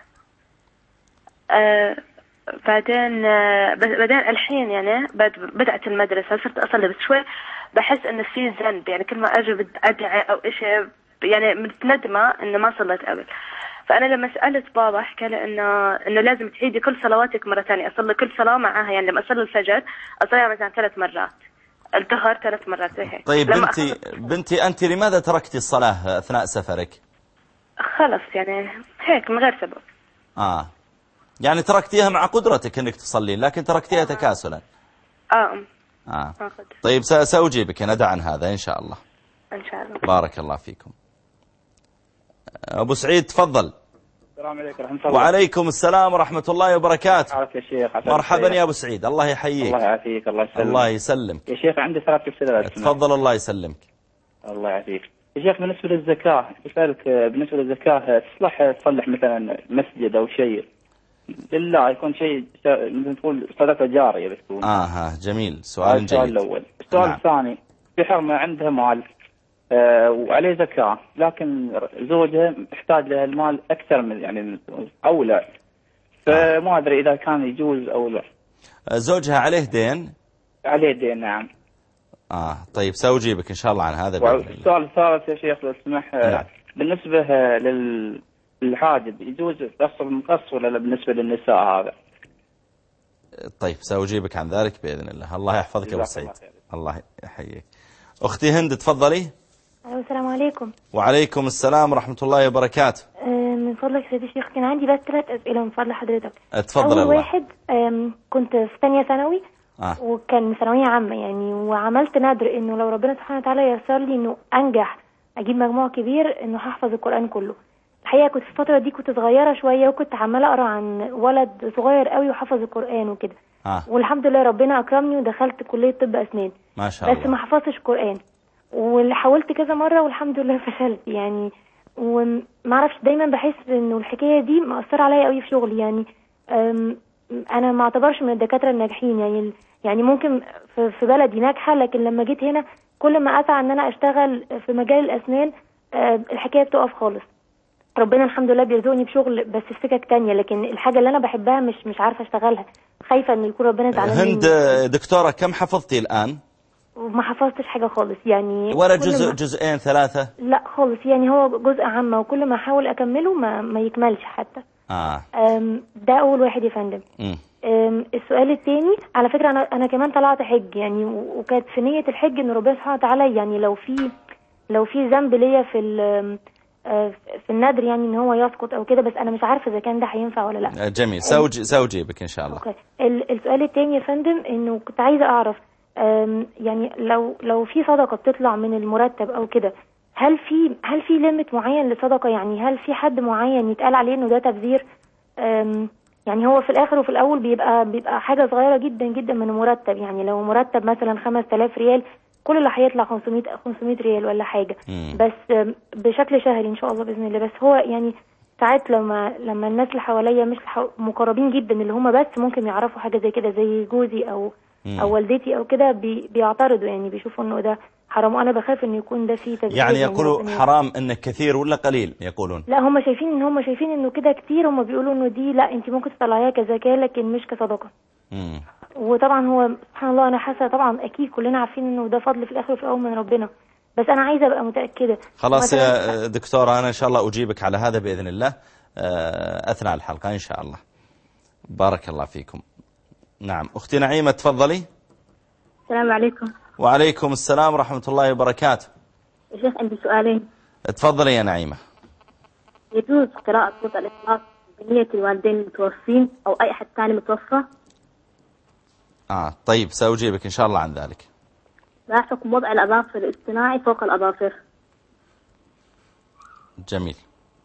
أه بعدين أه بعدين الحين يعني بدأت المدرسة صرت أصلي، بس شوي بحس إنه في ذنب يعني كل ما أجي أدعي أو إشي يعني متندمة إنه ما صليت قبل. فأنا لما سألت بابا حكى لي إنه إنه لازم تعيدي كل صلواتك مرة ثانية، أصلي كل صلاة معاها يعني لما أصلي الفجر أصليها مثلا ثلاث مرات، الظهر ثلاث مرات زي هيك. طيب بنتي بنتي أنت لماذا تركتي الصلاة أثناء سفرك؟ خلص يعني هيك من غير سبب. آه يعني تركتيها مع قدرتك إنك تصلين لكن تركتيها تكاسلا. آه آه طيب سأجيبك ندى عن هذا إن شاء الله. إن شاء الله. بارك الله فيكم. أبو سعيد تفضل. السلام عليكم ورحمة الله. وعليكم السلام ورحمة الله وبركاته. عافية يا شيخ. مرحبا يا أبو سعيد. الله يحييك. الله يعافيك. الله يسلمك. الله يسلمك يا شيخ عندي ثلاث أسئلة. تفضل. الله يسلمك. الله يعافيك يا شيخ. بالنسبة للزكاة بسألك بالنسبة للزكاة تصلح تصلح مثلا مسجد أو شيء لله يكون شيء مثل تقول صدقة جارية بتكون. آه ها جميل. سؤال جيد. السؤال الأول. السؤال نعم. الثاني في حرمة عندها مال آه وعليه زكاة لكن زوجها يحتاج لها المال أكثر من يعني أولى، فما أدري إذا كان يجوز أو لا. زوجها عليه دين. عليه دين نعم. آه طيب سأجيبك إن شاء الله عن هذا. السؤال الثالث يا شيخ لو سمح نعم. بالنسبة للحاجب يجوز قص المقص ولا لا بالنسبة للنساء هذا؟ طيب سأجيبك عن ذلك بإذن الله. الله يحفظك يا أبو سعيد. الله يحييك. أختي هند تفضلي. السلام عليكم. وعليكم السلام ورحمة الله وبركاته. من فضلك سيدي الشيخ كان عندي بس ثلاث أسئلة من فضل حضرتك. اتفضل. أول واحد كنت في ثانية ثانوي آه. وكان ثانوية عامة يعني وعملت نادر إنه لو ربنا سبحانه وتعالى يسر لي إنه أنجح أجيب مجموع كبير إنه هحفظ القرآن كله. الحقيقة كنت في الفترة دي كنت صغيرة شوية وكنت عمالة أقرأ عن ولد صغير قوي وحفظ القرآن وكده. آه. والحمد لله ربنا أكرمني ودخلت كلية طب أسنان. ما شاء الله. بس ما حفظتش قرآن وحاولت كذا مرة والحمد لله فشلت يعني. وما اعرفش دايما بحس انه الحكايه دي مأثره عليا قوي في شغلي يعني. انا ما اعتبرش من الدكاتره الناجحين يعني يعني ممكن في بلدي ناجحه لكن لما جيت هنا كل ما اسعى ان انا اشتغل في مجال الاسنان الحكايه بتقف خالص. ربنا الحمد لله بيرزقني بشغل بس في سكك تانية لكن الحاجه اللي انا بحبها مش مش عارفه اشتغلها، خايفه ان يكون ربنا زعلان مني. هند دكتوره كم حفظتي الان؟ وما حفظتش حاجة خالص يعني. ولا جزء ما... جزئين ثلاثة؟ لا خالص يعني هو جزء عامة وكل ما احاول اكمله ما ما يكملش حتى. اه ده اول واحد يا فندم. السؤال الثاني على فكرة انا انا كمان طلعت حج يعني وكانت في نية الحج ان ربنا سبحانه وتعالى يعني لو في لو في ذنب ليا في في النذر يعني ان هو يسقط او كده، بس انا مش عارفة اذا كان ده هينفع ولا لا. جميل. سأوجي سأجيبك ان شاء الله. اوكي. السؤال الثاني يا فندم انه كنت عايزة اعرف يعني لو لو في صدقة بتطلع من المرتب او كده هل في هل في ليميت معين للصدقة يعني هل في حد معين يتقال عليه انه ده تبذير؟ يعني هو في الاخر وفي الاول بيبقى بيبقى حاجة صغيرة جدا جدا من المرتب يعني لو مرتب مثلا خمسة آلاف ريال كل اللي هيطلع خمسمائة ريال ولا حاجة. مم. بس بشكل شهري ان شاء الله باذن الله. بس هو يعني ساعات لما لما الناس اللي حواليا مش مقربين جدا اللي هم بس ممكن يعرفوا حاجة زي كده زي جوزي او او والدتي او كده بي بيعترضوا يعني بيشوفوا انه ده حرام، وانا بخاف ان يكون ده فيه تبعيد. يعني يقولوا حرام انك كثير ولا قليل يقولون؟ لا هم شايفين ان هم شايفين انه كده كتير، هم بيقولوا انه دي لا انت ممكن تطلعيها كزكاة لكن مش كصدقة. امم وطبعا هو سبحان الله انا حاسه طبعا اكيد كلنا عارفين انه ده فضل في الاخر وفي الاول من ربنا، بس انا عايزه ابقى متاكده. خلاص يا دكتوره انا ان شاء الله اجيبك على هذا باذن الله اثناء الحلقه ان شاء الله. بارك الله فيكم. نعم اختي نعيمه تفضلي. السلام عليكم. وعليكم السلام ورحمه الله وبركاته. يا شيخ عندي سؤالين. تفضلي يا نعيمه. يجوز قراءه سوره الاخلاص بنيه الوالدين المتوفين او اي احد ثاني متوفى؟ آه طيب سأجيبك إن شاء الله عن ذلك. ما حكم وضع الأظافر الاصطناعي فوق الأظافر؟ جميل.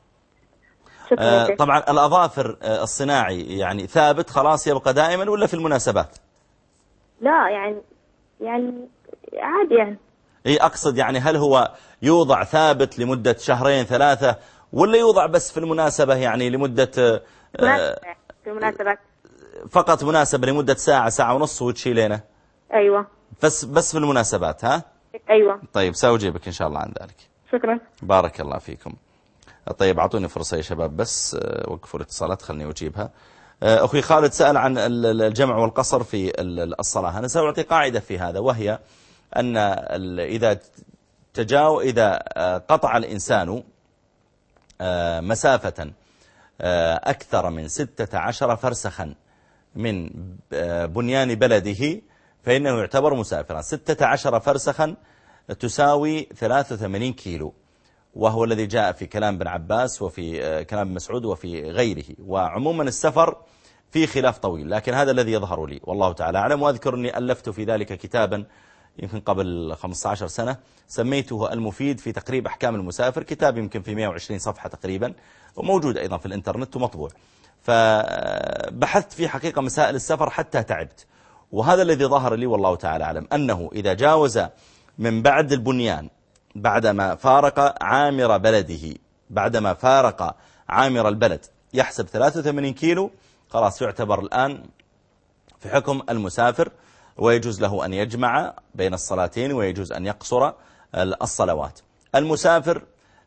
آه طبعا الأظافر الصناعي يعني ثابت خلاص يبقى دائما ولا في المناسبات؟ لا يعني يعني عادي يعني. إيه أقصد يعني هل هو يوضع ثابت لمدة شهرين ثلاثة ولا يوضع بس في المناسبة يعني لمدة آه في المناسبات فقط مناسبة لمدة ساعة ساعة ونص وتشيلينه؟ أيوة بس بس في المناسبات ها؟ أيوة. طيب سأجيبك إن شاء الله عن ذلك. شكرا. بارك الله فيكم. طيب أعطوني فرصة يا شباب بس وقفوا الاتصالات خلني أجيبها. أخي خالد سأل عن الجمع والقصر في الصلاة. أنا سأعطي قاعدة في هذا وهي أن إذا تجاو إذا قطع الإنسان مسافة أكثر من ستة عشر فرسخا من بنيان بلده فإنه يعتبر مسافرا. ستة عشر فرسخا تساوي ثلاثة وثمانين كيلو، وهو الذي جاء في كلام ابن عباس وفي كلام مسعود وفي غيره. وعموما السفر في خلاف طويل، لكن هذا الذي يظهر لي والله تعالى أعلم. وأذكر أني ألفت في ذلك كتابا يمكن قبل خمسة عشر سنة سميته المفيد في تقريب أحكام المسافر، كتاب يمكن في مئة وعشرين صفحة تقريبا وموجود أيضا في الإنترنت ومطبوع. فبحثت في حقيقة مسائل السفر حتى تعبت، وهذا الذي ظهر لي والله تعالى أعلم أنه إذا جاوز من بعد البنيان بعدما فارق عامر بلده بعدما فارق عامر البلد يحسب ثلاثة وثمانين كيلو خلاص يعتبر الآن في حكم المسافر، ويجوز له أن يجمع بين الصلاتين ويجوز أن يقصر الصلوات. المسافر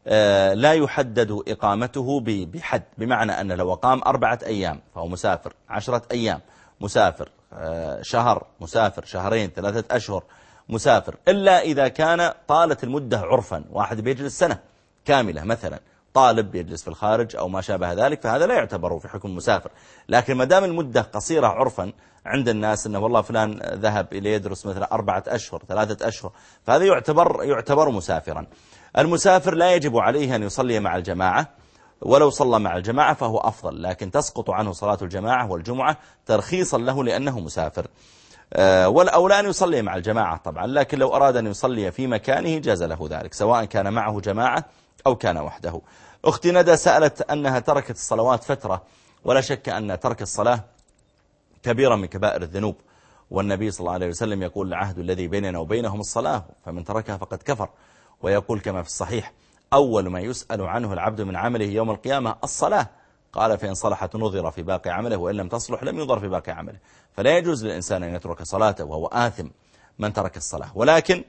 لا يحدد إقامته بحد، بمعنى أن لو قام أربعة أيام فهو مسافر، عشرة أيام مسافر، شهر مسافر، شهرين، ثلاثة أشهر مسافر، إلا إذا كان طالت المدة عرفا. واحد بيجلس سنة كاملة مثلا، طالب يجلس في الخارج أو ما شابه ذلك، فهذا لا يعتبر في حكم مسافر. لكن ما دام المدة قصيرة عرفا عند الناس أنه والله فلان ذهب إلى يدرس مثلا أربعة أشهر ثلاثة أشهر، فهذا يعتبر يعتبر مسافرا. المسافر لا يجب عليه أن يصلي مع الجماعة، ولو صلى مع الجماعة فهو أفضل، لكن تسقط عنه صلاة الجماعة والجمعة ترخيصا له لأنه مسافر. والأولى أن يصلي مع الجماعة طبعا، لكن لو أراد أن يصلي في مكانه جاز له ذلك سواء كان معه جماعة أو كان وحده. أختي ندى سألت أنها تركت الصلوات فترة، ولا شك أن ترك الصلاة كبيرا من كبائر الذنوب، والنبي صلى الله عليه وسلم يقول العهد الذي بيننا وبينهم الصلاة فمن تركها فقد كفر. ويقول كما في الصحيح أول ما يسأل عنه العبد من عمله يوم القيامة الصلاة، قال فإن صلحت نظر في باقي عمله وإن لم تصلح لم ينظر في باقي عمله. فلا يجوز للإنسان أن يترك صلاته وهو آثم من ترك الصلاة. ولكن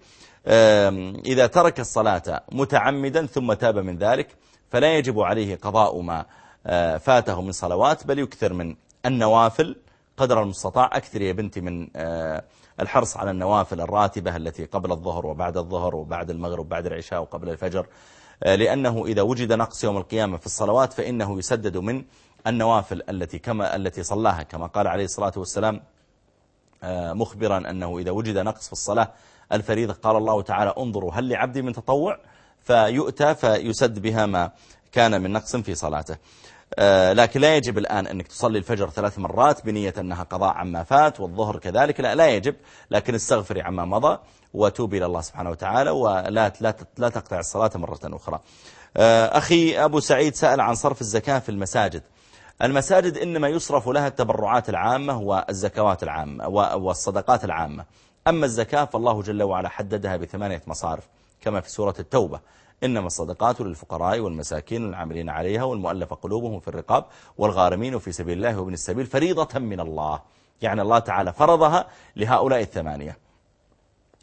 إذا ترك الصلاة متعمدا ثم تاب من ذلك فلا يجب عليه قضاء ما فاته من صلوات، بل يكثر من النوافل قدر المستطاع. أكثر يا بنتي من الحرص على النوافل الراتبة التي قبل الظهر وبعد الظهر وبعد المغرب وبعد العشاء وقبل الفجر، لأنه إذا وجد نقص يوم القيامة في الصلوات فإنه يسدد من النوافل التي كما التي صلاها، كما قال عليه الصلاة والسلام مخبرا أنه إذا وجد نقص في الصلاة الفريضة قال الله تعالى انظروا هل لعبدي من تطوع، فيؤتى فيسد بها ما كان من نقص في صلاته. لكن لا يجب الآن أنك تصلي الفجر ثلاث مرات بنية أنها قضاء عما فات، والظهر كذلك، لا لا يجب، لكن استغفري عما مضى وتوبي إلى الله سبحانه وتعالى ولا لا لا تقطع الصلاة مرة أخرى. أخي أبو سعيد سأل عن صرف الزكاة في المساجد. المساجد إنما يصرف لها التبرعات العامة والزكوات العامة والصدقات العامة، أما الزكاة فالله جل وعلا حددها بثمانية مصارف كما في سورة التوبة، إنما الصدقات للفقراء والمساكين والعاملين عليها والمؤلف قلوبهم في الرقاب والغارمين وفي سبيل الله وابن السبيل فريضة من الله، يعني الله تعالى فرضها لهؤلاء الثمانية.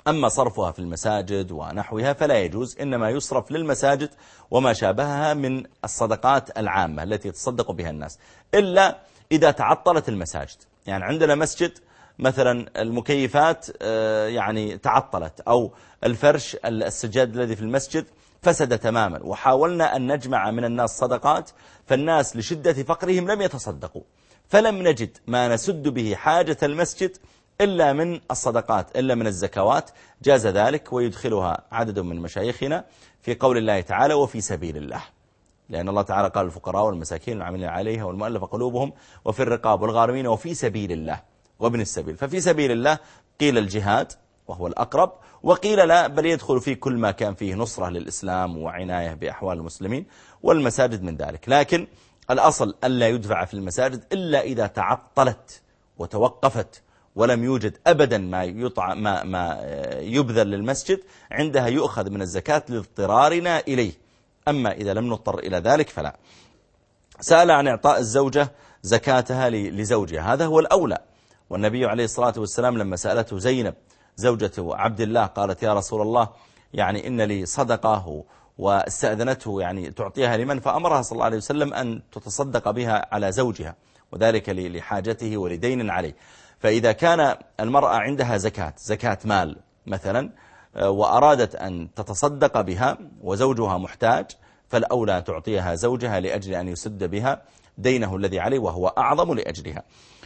أما صرفها في المساجد ونحوها فلا يجوز، إنما يصرف للمساجد وما شابهها من الصدقات العامة التي يتصدق بها الناس، إلا إذا تعطلت المساجد. يعني عندنا مسجد مثلا المكيفات يعني تعطلت، أو الفرش السجاد الذي في المسجد فسد تماما، وحاولنا أن نجمع من الناس صدقات، فالناس لشدة فقرهم لم يتصدقوا، فلم نجد ما نسد به حاجة المسجد إلا من الصدقات، إلا من الزكوات. جاز ذلك ويدخلها عدد من مشايخنا في قول الله تعالى وفي سبيل الله، لأن الله تعالى قال الفقراء والمساكين والعاملين عليها والمؤلفة قلوبهم وفي الرقاب والغارمين وفي سبيل الله وابن السبيل. ففي سبيل الله قيل الجهاد وهو الأقرب، وقيل لا بل يدخل فيه كل ما كان فيه نصرة للإسلام وعناية بأحوال المسلمين، والمساجد من ذلك. لكن الأصل ألا يدفع في المساجد إلا إذا تعطلت وتوقفت ولم يوجد أبدا ما يطع ما ما يبذل للمسجد، عندها يؤخذ من الزكاة لاضطرارنا إليه. أما إذا لم نضطر إلى ذلك فلا. سأل عن إعطاء الزوجة زكاتها لزوجها، هذا هو الأولى. والنبي عليه الصلاة والسلام لما سألته زينب زوجة عبد الله قالت يا رسول الله يعني إن لي صدقة، واستأذنته يعني تعطيها لمن، فأمرها صلى الله عليه وسلم أن تتصدق بها على زوجها، وذلك لحاجته ولدين عليه. فإذا كان المرأة عندها زكاة زكاة مال مثلا وأرادت أن تتصدق بها وزوجها محتاج، فالأولى تعطيها زوجها لأجل أن يسد بها دينه الذي عليه وهو أعظم لأجلها.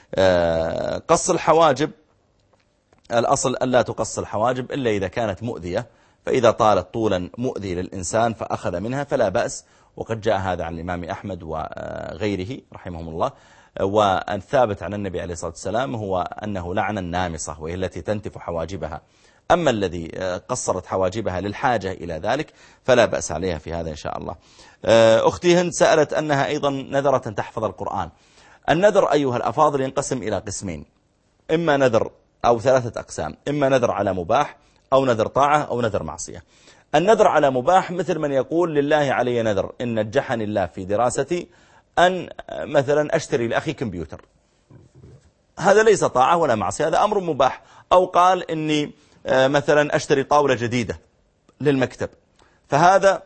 قص الحواجب، الأصل ألا تقص الحواجب إلا إذا كانت مؤذية، فإذا طالت طولا مؤذي للإنسان فأخذ منها فلا بأس، وقد جاء هذا عن الإمام أحمد وغيره رحمهم الله. والثابت عن النبي عليه الصلاة والسلام هو أنه لعن النامصة وهي التي تنتف حواجبها. أما الذي قصرت حواجبها للحاجة إلى ذلك فلا بأس عليها في هذا إن شاء الله. أختي هند سألت أنها أيضا نذرت أن تحفظ القرآن. النذر أيها الأفاضل ينقسم إلى قسمين، إما نذر أو ثلاثة أقسام، إما نذر على مباح أو نذر طاعة أو نذر معصية. النذر على مباح مثل من يقول لله علي نذر إن نجحني الله في دراستي أن مثلا أشتري لأخي كمبيوتر، هذا ليس طاعة ولا معصية، هذا أمر مباح. أو قال إني مثلا أشتري طاولة جديدة للمكتب، فهذا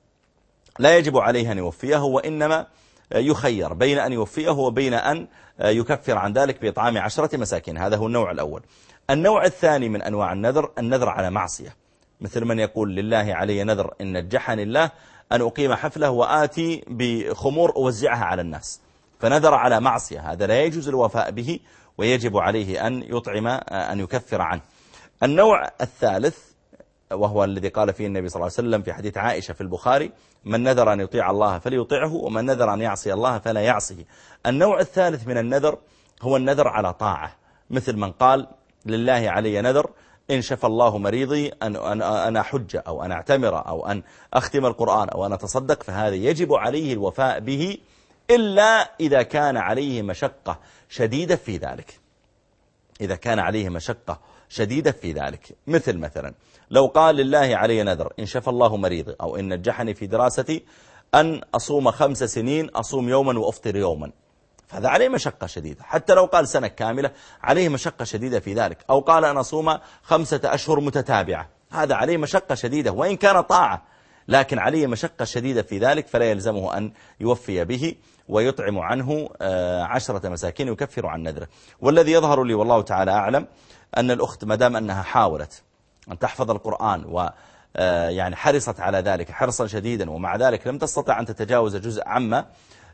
لا يجب عليه أن يوفيه، وإنما يخير بين أن يوفيه وبين أن يكفر عن ذلك بإطعام عشرة مساكين. هذا هو النوع الأول. النوع الثاني من أنواع النذر النذر على معصية، مثل من يقول لله علي نذر إن نجحني الله أن أقيم حفله وآتي بخمور أوزعها على الناس، فنذر على معصية، هذا لا يجوز الوفاء به ويجب عليه أن يطعم أن يكفر عنه. النوع الثالث وهو الذي قال فيه النبي صلى الله عليه وسلم في حديث عائشة في البخاري من نذر أن يطيع الله فليطيعه ومن نذر أن يعصي الله فلا يعصيه. النوع الثالث من النذر هو النذر على طاعة، مثل من قال لله علي نذر إن شفى الله مريضي أن أنا أحج أو أن أعتمر أو أن أختم القرآن أو أن أتصدق، فهذا يجب عليه الوفاء به إلا إذا كان عليه مشقة شديدة في ذلك. إذا كان عليه مشقة شديدة في ذلك، مثل مثلا لو قال لله علي نذر إن شفى الله مريضي أو إن نجحني في دراستي أن أصوم خمس سنين أصوم يوما وأفطر يوما، فهذا عليه مشقة شديدة. حتى لو قال سنة كاملة عليه مشقة شديدة في ذلك. أو قال أن أصوم خمسة أشهر متتابعة، هذا عليه مشقة شديدة وإن كان طاعة، لكن عليه مشقة شديدة في ذلك، فلا يلزمه أن يوفي به ويطعم عنه عشرة مساكين يكفر عن نذره. والذي يظهر لي والله تعالى أعلم أن الأخت مدام أنها حاولت أن تحفظ القرآن و يعني حرصت على ذلك حرصا شديدا، ومع ذلك لم تستطع أن تتجاوز جزء عما،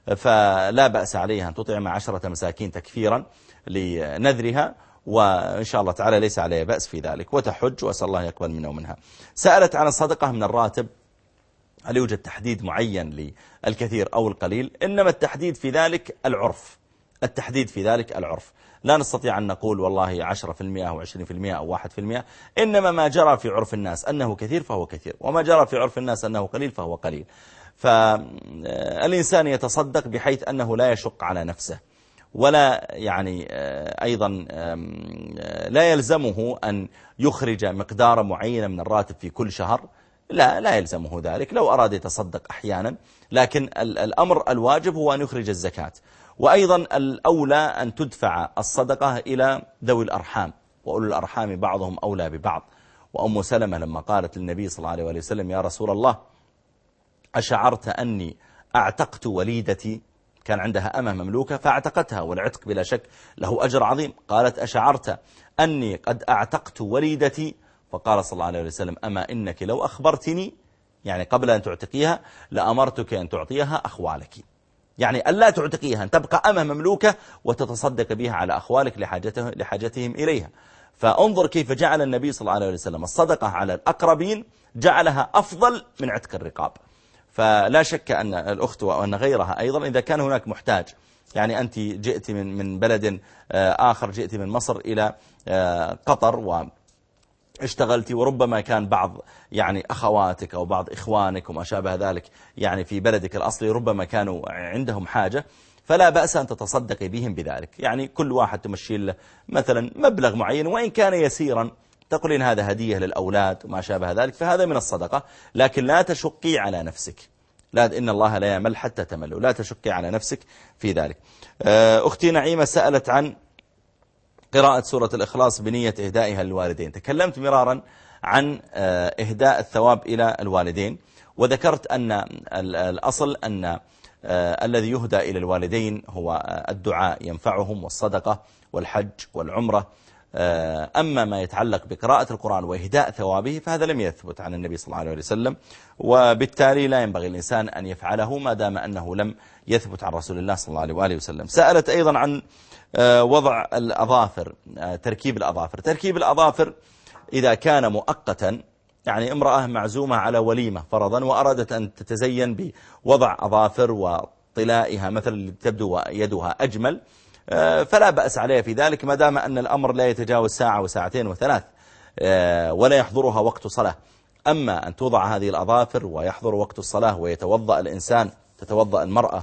فلا بأس عليها أن تطعم عشرة مساكين تكفيرا لنذرها، وإن شاء الله تعالى ليس عليها بأس في ذلك، وتحج وأسأل الله يقبل منا ومنها. سألت عن الصدقة من الراتب، هل يوجد تحديد معين للكثير أو القليل؟ إنما التحديد في ذلك العرف، التحديد في ذلك العرف، لا نستطيع أن نقول والله عشرة في المئة أو عشرين في المئة أو واحد في المئة، إنما ما جرى في عرف الناس أنه كثير فهو كثير، وما جرى في عرف الناس أنه قليل فهو قليل. فالإنسان يتصدق بحيث أنه لا يشق على نفسه، ولا يعني أيضا لا يلزمه أن يخرج مقدار معين من الراتب في كل شهر، لا لا يلزمه ذلك، لو أراد يتصدق أحيانا، لكن الأمر الواجب هو أن يخرج الزكاة. وأيضا الأولى أن تدفع الصدقة إلى ذوي الأرحام، وأولو الأرحام بعضهم أولى ببعض، وأم سلمة لما قالت للنبي صلى الله عليه وسلم يا رسول الله أشعرت أني أعتقت وليدتي، كان عندها أمة مملوكة فاعتقتها، والعتق بلا شك له أجر عظيم. قالت أشعرت أني قد أعتقت وليدتي، فقال صلى الله عليه وسلم أما إنك لو أخبرتني يعني قبل أن تعتقيها لأمرتك أن تعطيها أخوالك، يعني ألا تعتقيها، أن تبقى أمة مملوكة وتتصدق بها على أخوالك لحاجته لحاجتهم إليها. فانظر كيف جعل النبي صلى الله عليه وسلم الصدقة على الأقربين جعلها أفضل من عتق الرقاب. فلا شك أن الأخت وأن غيرها أيضا إذا كان هناك محتاج، يعني أنت جئت من من بلد آخر، جئت من مصر إلى قطر واشتغلت، وربما كان بعض يعني أخواتك أو بعض إخوانك وما شابه ذلك يعني في بلدك الأصلي ربما كانوا عندهم حاجة، فلا بأس أن تتصدق بهم بذلك. يعني كل واحد تمشي له مثلا مبلغ معين وإن كان يسيرا، تقولين هذا هدية للأولاد وما شابه ذلك، فهذا من الصدقة، لكن لا تشقي على نفسك، لا إن الله لا يمل حتى تملوا، لا تشقي على نفسك في ذلك. أختي نعيمة سألت عن قراءة سورة الإخلاص بنية إهدائها للوالدين. تكلمت مرارا عن إهداء الثواب إلى الوالدين، وذكرت أن الأصل أن الذي يهدى إلى الوالدين هو الدعاء ينفعهم والصدقة والحج والعمرة. أما ما يتعلق بقراءة القرآن وإهداء ثوابه فهذا لم يثبت عن النبي صلى الله عليه وسلم، وبالتالي لا ينبغي الإنسان أن يفعله ما دام أنه لم يثبت عن رسول الله صلى الله عليه وآله وسلم. سألت أيضا عن وضع الأظافر، تركيب الأظافر. تركيب الأظافر إذا كان مؤقتا، يعني امرأة معزومة على وليمة فرضا وأرادت أن تتزين بوضع أظافر وطلائها مثلا تبدو يدها أجمل، فلا بأس عليها في ذلك ما دام أن الأمر لا يتجاوز ساعة وساعتين وثلاث ولا يحضرها وقت صلاة. أما أن توضع هذه الأظافر ويحضر وقت الصلاة ويتوضأ الإنسان، تتوضأ المرأة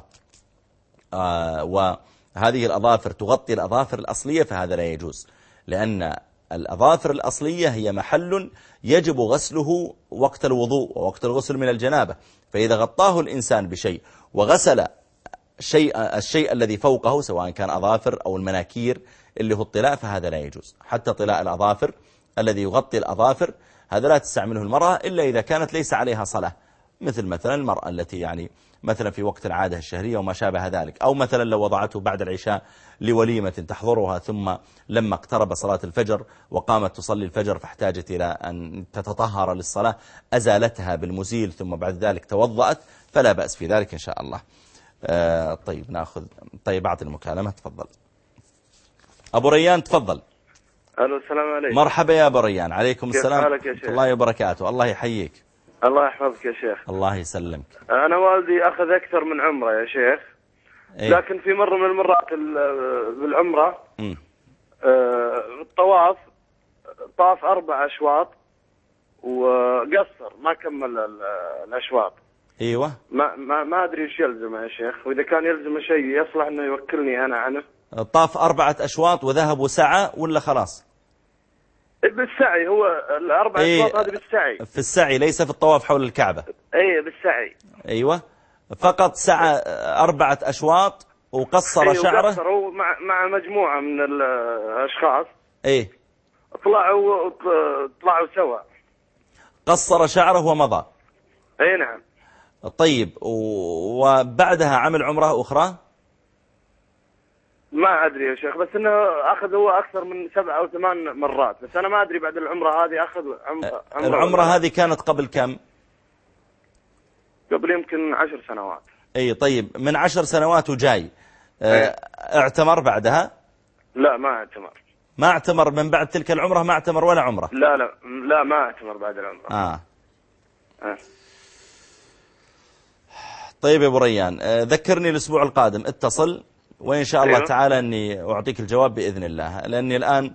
وهذه الأظافر تغطي الأظافر الأصلية، فهذا لا يجوز، لأن الأظافر الأصلية هي محل يجب غسله وقت الوضوء ووقت الغسل من الجنابة، فإذا غطاه الإنسان بشيء وغسل الشيء, الشيء الذي فوقه سواء كان أظافر أو المناكير اللي هو الطلاء فهذا لا يجوز. حتى طلاء الأظافر الذي يغطي الأظافر هذا لا تستعمله المرأة إلا إذا كانت ليس عليها صلاة، مثل مثلا المرأة التي يعني مثلا في وقت العادة الشهرية وما شابه ذلك، أو مثلا لو وضعته بعد العشاء لوليمة تحضرها ثم لما اقترب صلاة الفجر وقامت تصلي الفجر فاحتاجت إلى أن تتطهر للصلاة أزالتها بالمزيل ثم بعد ذلك توضأت، فلا بأس في ذلك إن شاء الله. آه طيب نأخذ طيب بعد المكالمة. تفضل أبو ريان، تفضل. ألو السلام عليكم. مرحبا يا أبو ريان. عليكم السلام ورحمة الله وبركاته. الله يحييك. الله يحفظك يا شيخ. الله يسلمك. أنا والدي أخذ أكثر من عمرة يا شيخ. إيه؟ لكن في مرة من المرات بالعمرة آه الطواف طاف أربع أشواط وقصر ما كمل الأشواط. ايوه. ما ما ما ادري ايش يلزمه يا شيخ، واذا كان يلزمه شيء يصلح انه يوكلني انا عنه. طاف أربعة أشواط وذهب وسعى ولا خلاص؟ بالسعي، هو الأربع إيه أشواط هذه بالسعي. في السعي ليس في الطواف حول الكعبة. اي بالسعي. ايوه فقط سعى أربعة أشواط وقصر أيه شعره. وقصروا مع مع مجموعة من الأشخاص. ايه طلعوا طلعوا سوا. قصر شعره ومضى. اي نعم. طيب وبعدها عمل عمره أخرى؟ ما أدري يا شيخ، بس إنه أخذ هو أكثر من سبع أو ثمان مرات، بس أنا ما أدري بعد العمرة هذه أخذ عمرة. عمرة العمرة هذه كانت قبل كم؟ قبل يمكن عشر سنوات. أي طيب من عشر سنوات وجاي اه اعتمر بعدها؟ لا ما اعتمر. ما اعتمر من بعد تلك العمرة؟ ما اعتمر ولا عمرة؟ لا لا لا ما اعتمر بعد العمرة. آه. آه. طيب يا أبو ريان ذكرني الأسبوع القادم اتصل وإن شاء الله أيوه. تعالى أني أعطيك الجواب بإذن الله، لأني الآن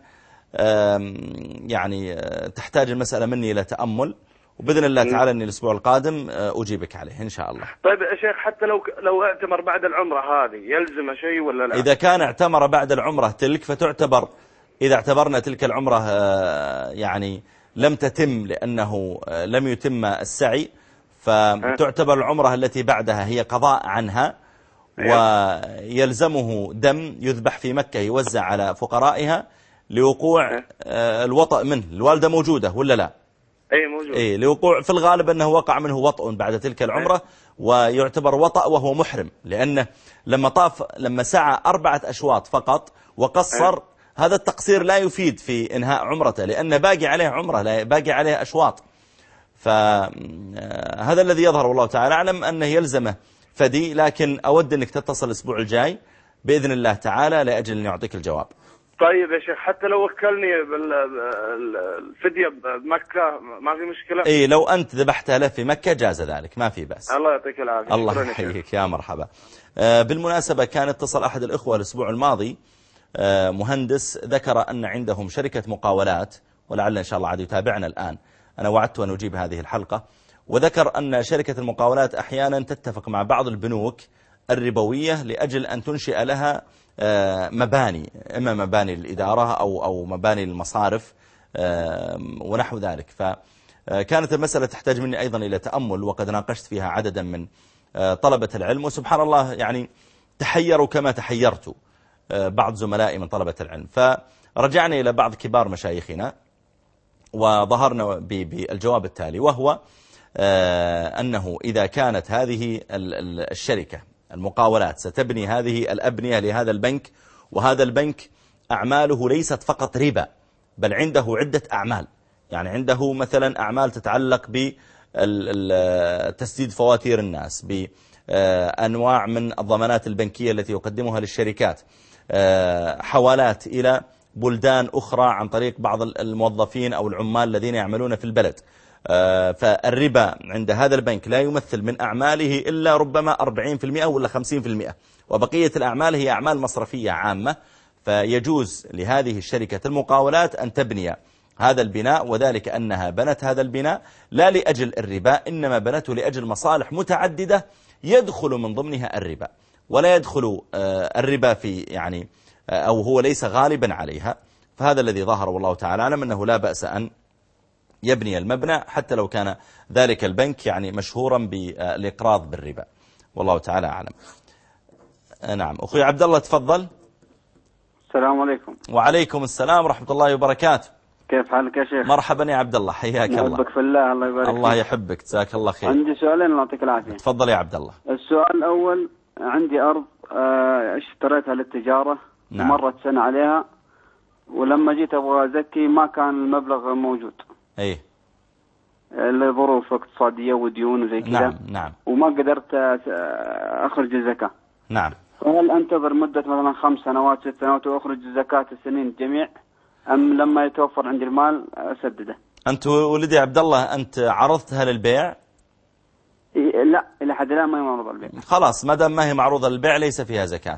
يعني تحتاج المسألة مني إلى تأمل، وبإذن الله تعالى أني الأسبوع القادم أجيبك عليه إن شاء الله. طيب يا شيخ حتى لو لو اعتمر بعد العمرة هذه يلزم شيء ولا لا؟ إذا كان اعتمر بعد العمرة تلك فتعتبر، إذا اعتبرنا تلك العمرة يعني لم تتم لأنه لم يتم السعي، فتعتبر العمرة التي بعدها هي قضاء عنها، ويلزمه دم يذبح في مكة يوزع على فقرائها لوقوع الوطأ منه. الوالدة موجودة ولا لا؟ اي موجود. اي لوقوع في الغالب انه وقع منه وطء بعد تلك العمرة ويعتبر وطأ وهو محرم، لانه لما طاف لما سعى أربعة أشواط فقط وقصر أي. هذا التقصير لا يفيد في انهاء عمرته، لانه باقي عليه عمره، لا باقي عليه أشواط. فهذا الذي يظهر والله تعالى أعلم أنه يلزمه فدي، لكن أود أنك تتصل الأسبوع الجاي بإذن الله تعالى لأجل أن يعطيك الجواب. طيب يا شيخ، حتى لو وكلني بالفدية بمكة ما في مشكلة؟ إيه، لو أنت ذبحتها له في مكة جاز ذلك، ما في بأس. الله يعطيك العافية. الله يحييك، يا مرحبا. آه بالمناسبة كان اتصل أحد الإخوة الأسبوع الماضي آه مهندس، ذكر أن عندهم شركة مقاولات، ولعل إن شاء الله عاد يتابعنا الآن، أنا وعدت أن أجيب هذه الحلقة، وذكر أن شركة المقاولات أحيانا تتفق مع بعض البنوك الربوية لأجل أن تنشئ لها مباني، إما مباني الإدارة أو أو مباني المصارف ونحو ذلك. فكانت المسألة تحتاج مني أيضا إلى تأمل، وقد ناقشت فيها عددا من طلبة العلم، وسبحان الله يعني تحيروا كما تحيرت بعض زملائي من طلبة العلم. فرجعنا إلى بعض كبار مشايخنا وظهرنا بالجواب التالي، وهو أنه إذا كانت هذه الشركة المقاولات ستبني هذه الأبنية لهذا البنك، وهذا البنك أعماله ليست فقط ربا، بل عنده عدة أعمال، يعني عنده مثلا أعمال تتعلق بتسديد فواتير الناس، بأنواع من الضمانات البنكية التي يقدمها للشركات، حوالات إلى بلدان أخرى عن طريق بعض الموظفين أو العمال الذين يعملون في البلد. فالربا عند هذا البنك لا يمثل من أعماله إلا ربما أربعين بالمئة ولا خمسين بالمئة، وبقية الأعمال هي أعمال مصرفية عامة. فيجوز لهذه الشركة المقاولات أن تبني هذا البناء، وذلك أنها بنت هذا البناء لا لأجل الربا، إنما بنته لأجل مصالح متعددة يدخل من ضمنها الربا، ولا يدخل الربا في يعني أو هو ليس غالبا عليها. فهذا الذي ظهر والله تعالى أعلم، أنه لا بأس أن يبني المبنى حتى لو كان ذلك البنك يعني مشهورا بالإقراض بالربا، والله تعالى أعلم. نعم أخوي عبد الله تفضل. السلام عليكم. وعليكم السلام ورحمة الله وبركاته. كيف حالك يا شيخ؟ مرحبا يا عبد الله، حياك الله. أحبك في الله، الله يبارك فيك. الله يحبك، جزاك الله خير. عندي سؤالين الله يعطيك العافية. تفضل يا عبد الله. السؤال الأول، عندي أرض اشتريتها للتجارة، نعم. مرت سنة عليها، ولما جيت أبغى أزكي ما كان المبلغ موجود. ايه، لظروف اقتصادية وديون وزي كذا. نعم نعم. وما قدرت أخرج الزكاة. نعم. فهل أنتظر مدة مثلا خمس سنوات ست سنوات وأخرج الزكاة السنين الجميع، أم لما يتوفر عندي المال أسدده؟ أنت ولدي عبد الله أنت عرضتها للبيع؟ إيه لا، إلى حد الآن ما هي معروضة للبيع. خلاص، ما دام ما هي معروضة للبيع ليس فيها زكاة.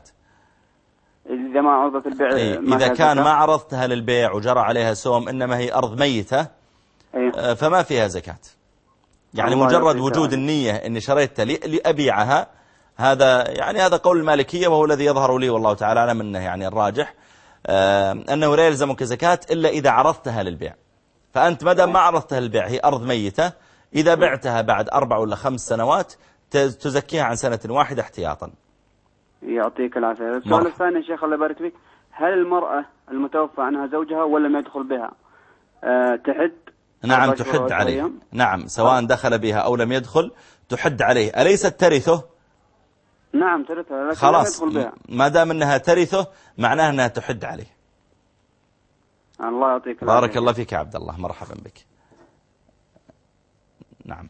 إذا ما عرضت البيع إيه، إذا كان ما عرضتها للبيع وجرى عليها سوم، إنما هي أرض ميتة، أيه. فما فيها زكاة. يعني مجرد وجود النية إني شريتها لأبيعها، هذا يعني هذا قول المالكية، وهو الذي يظهر لي والله تعالى أعلم أنه يعني الراجح أنه لا يلزمك زكاة إلا إذا عرضتها للبيع. فأنت مدى ما عرضتها للبيع هي أرض ميتة، إذا بعتها بعد أربع ولا خمس سنوات تزكيها عن سنة واحدة احتياطا. يعطيك العافية. السؤال الثاني يا شيخ الله يبارك فيك، هل المرأة المتوفى عنها زوجها ولم يدخل بها أه تحد؟ نعم تحد عليه، نعم سواء دخل بها أو لم يدخل تحد عليه. أليست ترثه؟ نعم ترثه، لكن خلاص لم يدخل بها. ما دام أنها ترثه معناه أنها تحد عليه. الله يعطيك العافية. بارك الله فيك يا عبد الله، مرحبا بك. نعم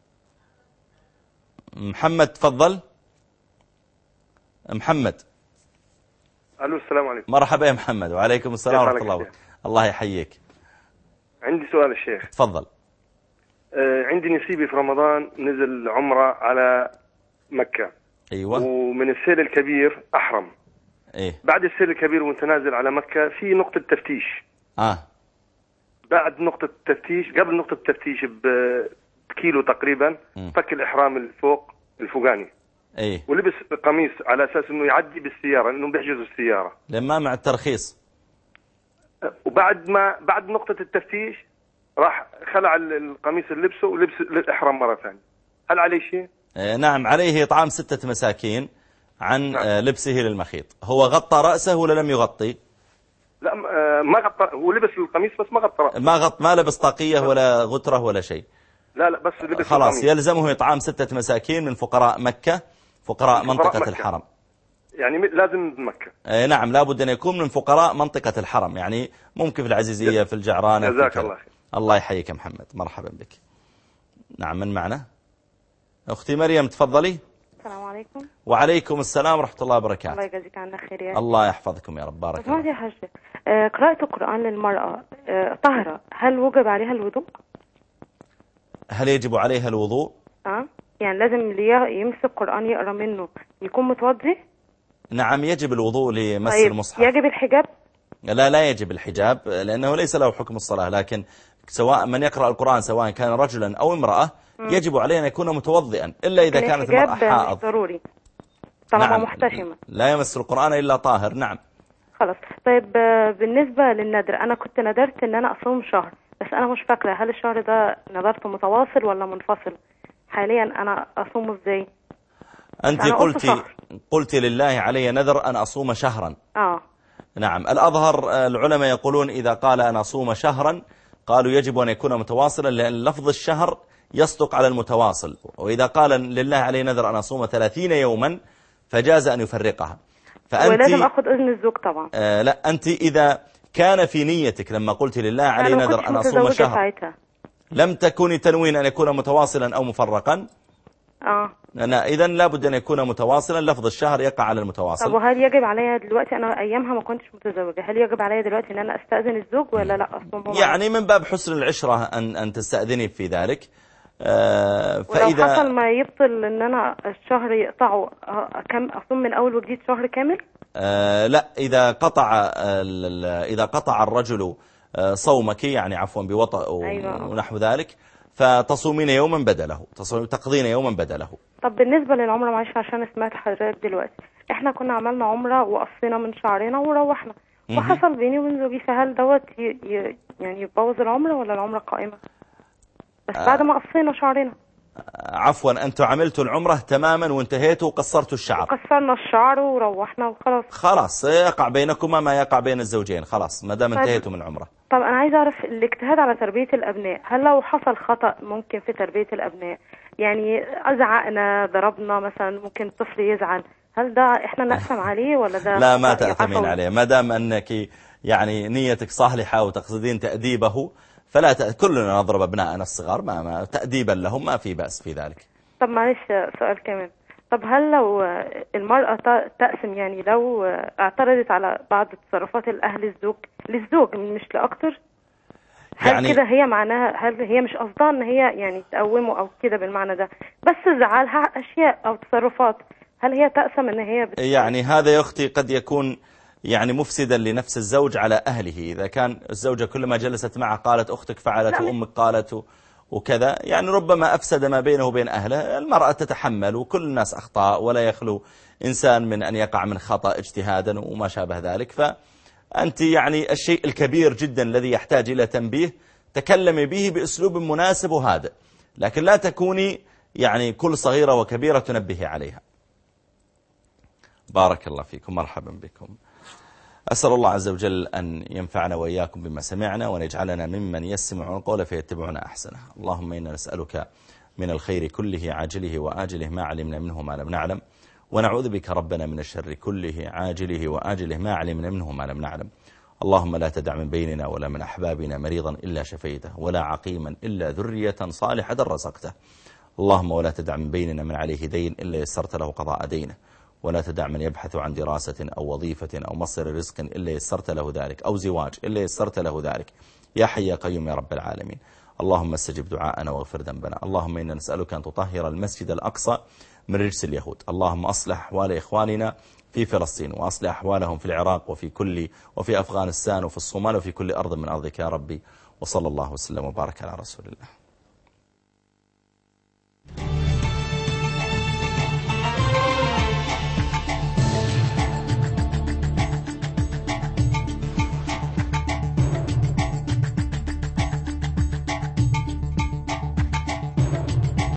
محمد تفضل. محمد. الو السلام عليكم. مرحبا يا محمد. وعليكم السلام ورحمة الله وبركاته. الله يحييك. عندي سؤال الشيخ. تفضل. آه عندي نسيبي في رمضان نزل عمرة على مكة. ايوه. ومن السيل الكبير احرم. ايه. بعد السيل الكبير وانت نازل على مكة في نقطة تفتيش. اه. بعد نقطة التفتيش، قبل نقطة التفتيش بكيلو تقريبا، م. فك الإحرام الفوق الفوقاني. ايه. ولبس قميص على أساس إنه يعدي بالسيارة، إنه بيحجزوا السيارة. لما مع الترخيص. وبعد ما بعد نقطة التفتيش راح خلع القميص اللي لبسه ولبس الإحرام مرة ثانية. هل عليه شيء؟ إيه نعم عليه إطعام ستة مساكين عن نعم. لبسه للمخيط. هو غطى رأسه ولا لم يغطي؟ لا ما غطى، هو لبس القميص بس ما غطى رأسه. ما غط ما لبس طاقية ولا غترة ولا شيء. لا لا بس لبس خلاص القميص. يلزمه إطعام ستة مساكين من فقراء مكة، فقراء منطقة مكة. الحرم. يعني لازم مكة. آه نعم لابد أن يكون من فقراء منطقة الحرم، يعني ممكن في العزيزية في الجعرانة. جزاك الله خير. الله يحييك يا محمد، مرحبا بك. نعم من معنا؟ أختي مريم تفضلي. السلام عليكم. وعليكم السلام ورحمة الله وبركاته. الله يجزيك عنا خير يا الله يحفظكم يا رب. بارك الله. يا حاجة آه قراءة القرآن للمرأة آه طهرة، هل وجب عليها الوضوء؟ هل يجب عليها الوضوء؟ اه يعني لازم اللي يمسك القرآن يقرأ منه يكون متوضي؟ نعم يجب الوضوء لمس طيب المصحف. يجب الحجاب؟ لا لا يجب الحجاب لأنه ليس له حكم الصلاة، لكن سواء من يقرأ القرآن سواء كان رجلا أو امرأة يجب عليه أن يكون متوضئا إلا إذا كانت المرأة حائض. ضروري طالما نعم. محتشمة. لا يمس القرآن إلا طاهر. نعم. خلاص. طيب بالنسبة للنذر، أنا كنت ندرت إن أنا أصوم شهر، بس أنا مش فاكرة هل الشهر ده نذرته متواصل ولا منفصل؟ حاليا أنا أصومه إزاي؟ أنت قلتي قلتي لله علي نذر أن أصوم شهرا. آه. نعم الأظهر العلماء يقولون إذا قال أن أصوم شهرا قالوا يجب أن يكون متواصلا، لأن لفظ الشهر يصدق على المتواصل، وإذا قال لله علي نذر أن أصوم ثلاثين يوما فجاز أن يفرقها. فأنت ولازم أخذ إذن الزوج طبعا. آه لا أنت إذا كان في نيتك لما قلت لله علي نذر أن أصوم شهر ساعتها. لم تكوني تنوين أن يكون متواصلا أو مفرقا. آه. أنا إذا لابد أن يكون متواصلا، لفظ الشهر يقع على المتواصل. طب وهل يجب عليا دلوقتي، أنا أيامها ما كنتش متزوجة، هل يجب عليا دلوقتي أن أنا أستأذن الزوج ولا لا أصوم؟ يعني من باب حسن العشرة أن أن تستأذني في ذلك. آه فإذا ولو حصل ما يبطل أن أنا الشهر يقطعه كم أصوم من أول وجديد شهر كامل؟ آه لا إذا قطع إذا قطع الرجل صومك يعني عفوا بوطأ أيوة. ونحو ذلك فتصومين يوما بدله، تقضين يوما بدله. طب بالنسبة للعمرة معلش عشان سمعت حضرتك دلوقتي، احنا كنا عملنا عمرة وقصينا من شعرنا وروحنا وحصل بيني وبين زوجي، فهل دوت يعني يبوظ العمرة ولا العمرة قائمة بس آه. بعد ما قصينا شعرنا؟ عفوا أنتوا عملتوا العمرة تماما وانتهيتوا وقصرتوا الشعر. قصرنا الشعر وروحنا وخلاص. خلاص يقع بينكما ما يقع بين الزوجين خلاص ما دام انتهيتوا من العمرة. طب أنا عايز أعرف الاجتهاد على تربية الأبناء، هل لو حصل خطأ ممكن في تربية الأبناء، يعني أزعقنا ضربنا مثلا ممكن طفل يزعل، هل ده إحنا نقسم عليه ولا ده؟ لا ما تأثمين عليه ما دام أنك يعني نيتك صالحة وتقصدين تأديبه فلا ت... كلنا نضرب أبناءنا الصغار ما... ما تأديبا لهم ما في بأس في ذلك. طب معلش سؤال كمان، طب هل لو المرأة تقسم يعني لو اعترضت على بعض تصرفات الأهل الزوج للزوج مش لأكتر، هل يعني كده هي معناها هل هي مش قصدها ان هي يعني تقومه او كده بالمعنى ده، بس زعلها اشياء او تصرفات، هل هي تقسم ان هي بت... يعني هذا يا اختي قد يكون يعني مفسدا لنفس الزوج على أهله، إذا كان الزوجة كلما جلست معه قالت أختك فعلت وأمك قالت وكذا، يعني ربما أفسد ما بينه وبين أهله. المرأة تتحمل وكل الناس أخطاء ولا يخلو إنسان من أن يقع من خطأ اجتهادا وما شابه ذلك. فأنت يعني الشيء الكبير جدا الذي يحتاج إلى تنبيه تكلمي به بأسلوب مناسب وهادئ، لكن لا تكوني يعني كل صغيرة وكبيرة تنبهي عليها. بارك الله فيكم، مرحبا بكم. أسأل الله عز وجل أن ينفعنا وإياكم بما سمعنا وأن يجعلنا ممن يسمعون القول فيتبعون أحسنه. اللهم إنا نسألك من الخير كله عاجله وآجله ما علمنا منه ما لم نعلم، ونعوذ بك ربنا من الشر كله عاجله وآجله ما علمنا منه ما لم نعلم. اللهم لا تدع من بيننا ولا من أحبابنا مريضا إلا شفيته ولا عقيما إلا ذرية صالحة رزقته. اللهم ولا تدع من بيننا من عليه دين إلا يسرت له قضاء دينه، ولا تدع من يبحث عن دراسة أو وظيفة أو مصدر رزق إلا يسرت له ذلك، أو زواج إلا يسرت له ذلك، يا حي يا قيوم يا رب العالمين. اللهم استجب دعاءنا واغفر ذنبنا. اللهم إنا نسألك أن تطهر المسجد الأقصى من رجس اليهود. اللهم أصلح أحوال إخواننا في فلسطين، وأصلح أحوالهم في العراق وفي كل وفي أفغانستان وفي الصومال وفي كل أرض من أرضك يا ربي. وصلى الله وسلم وبارك على رسول الله.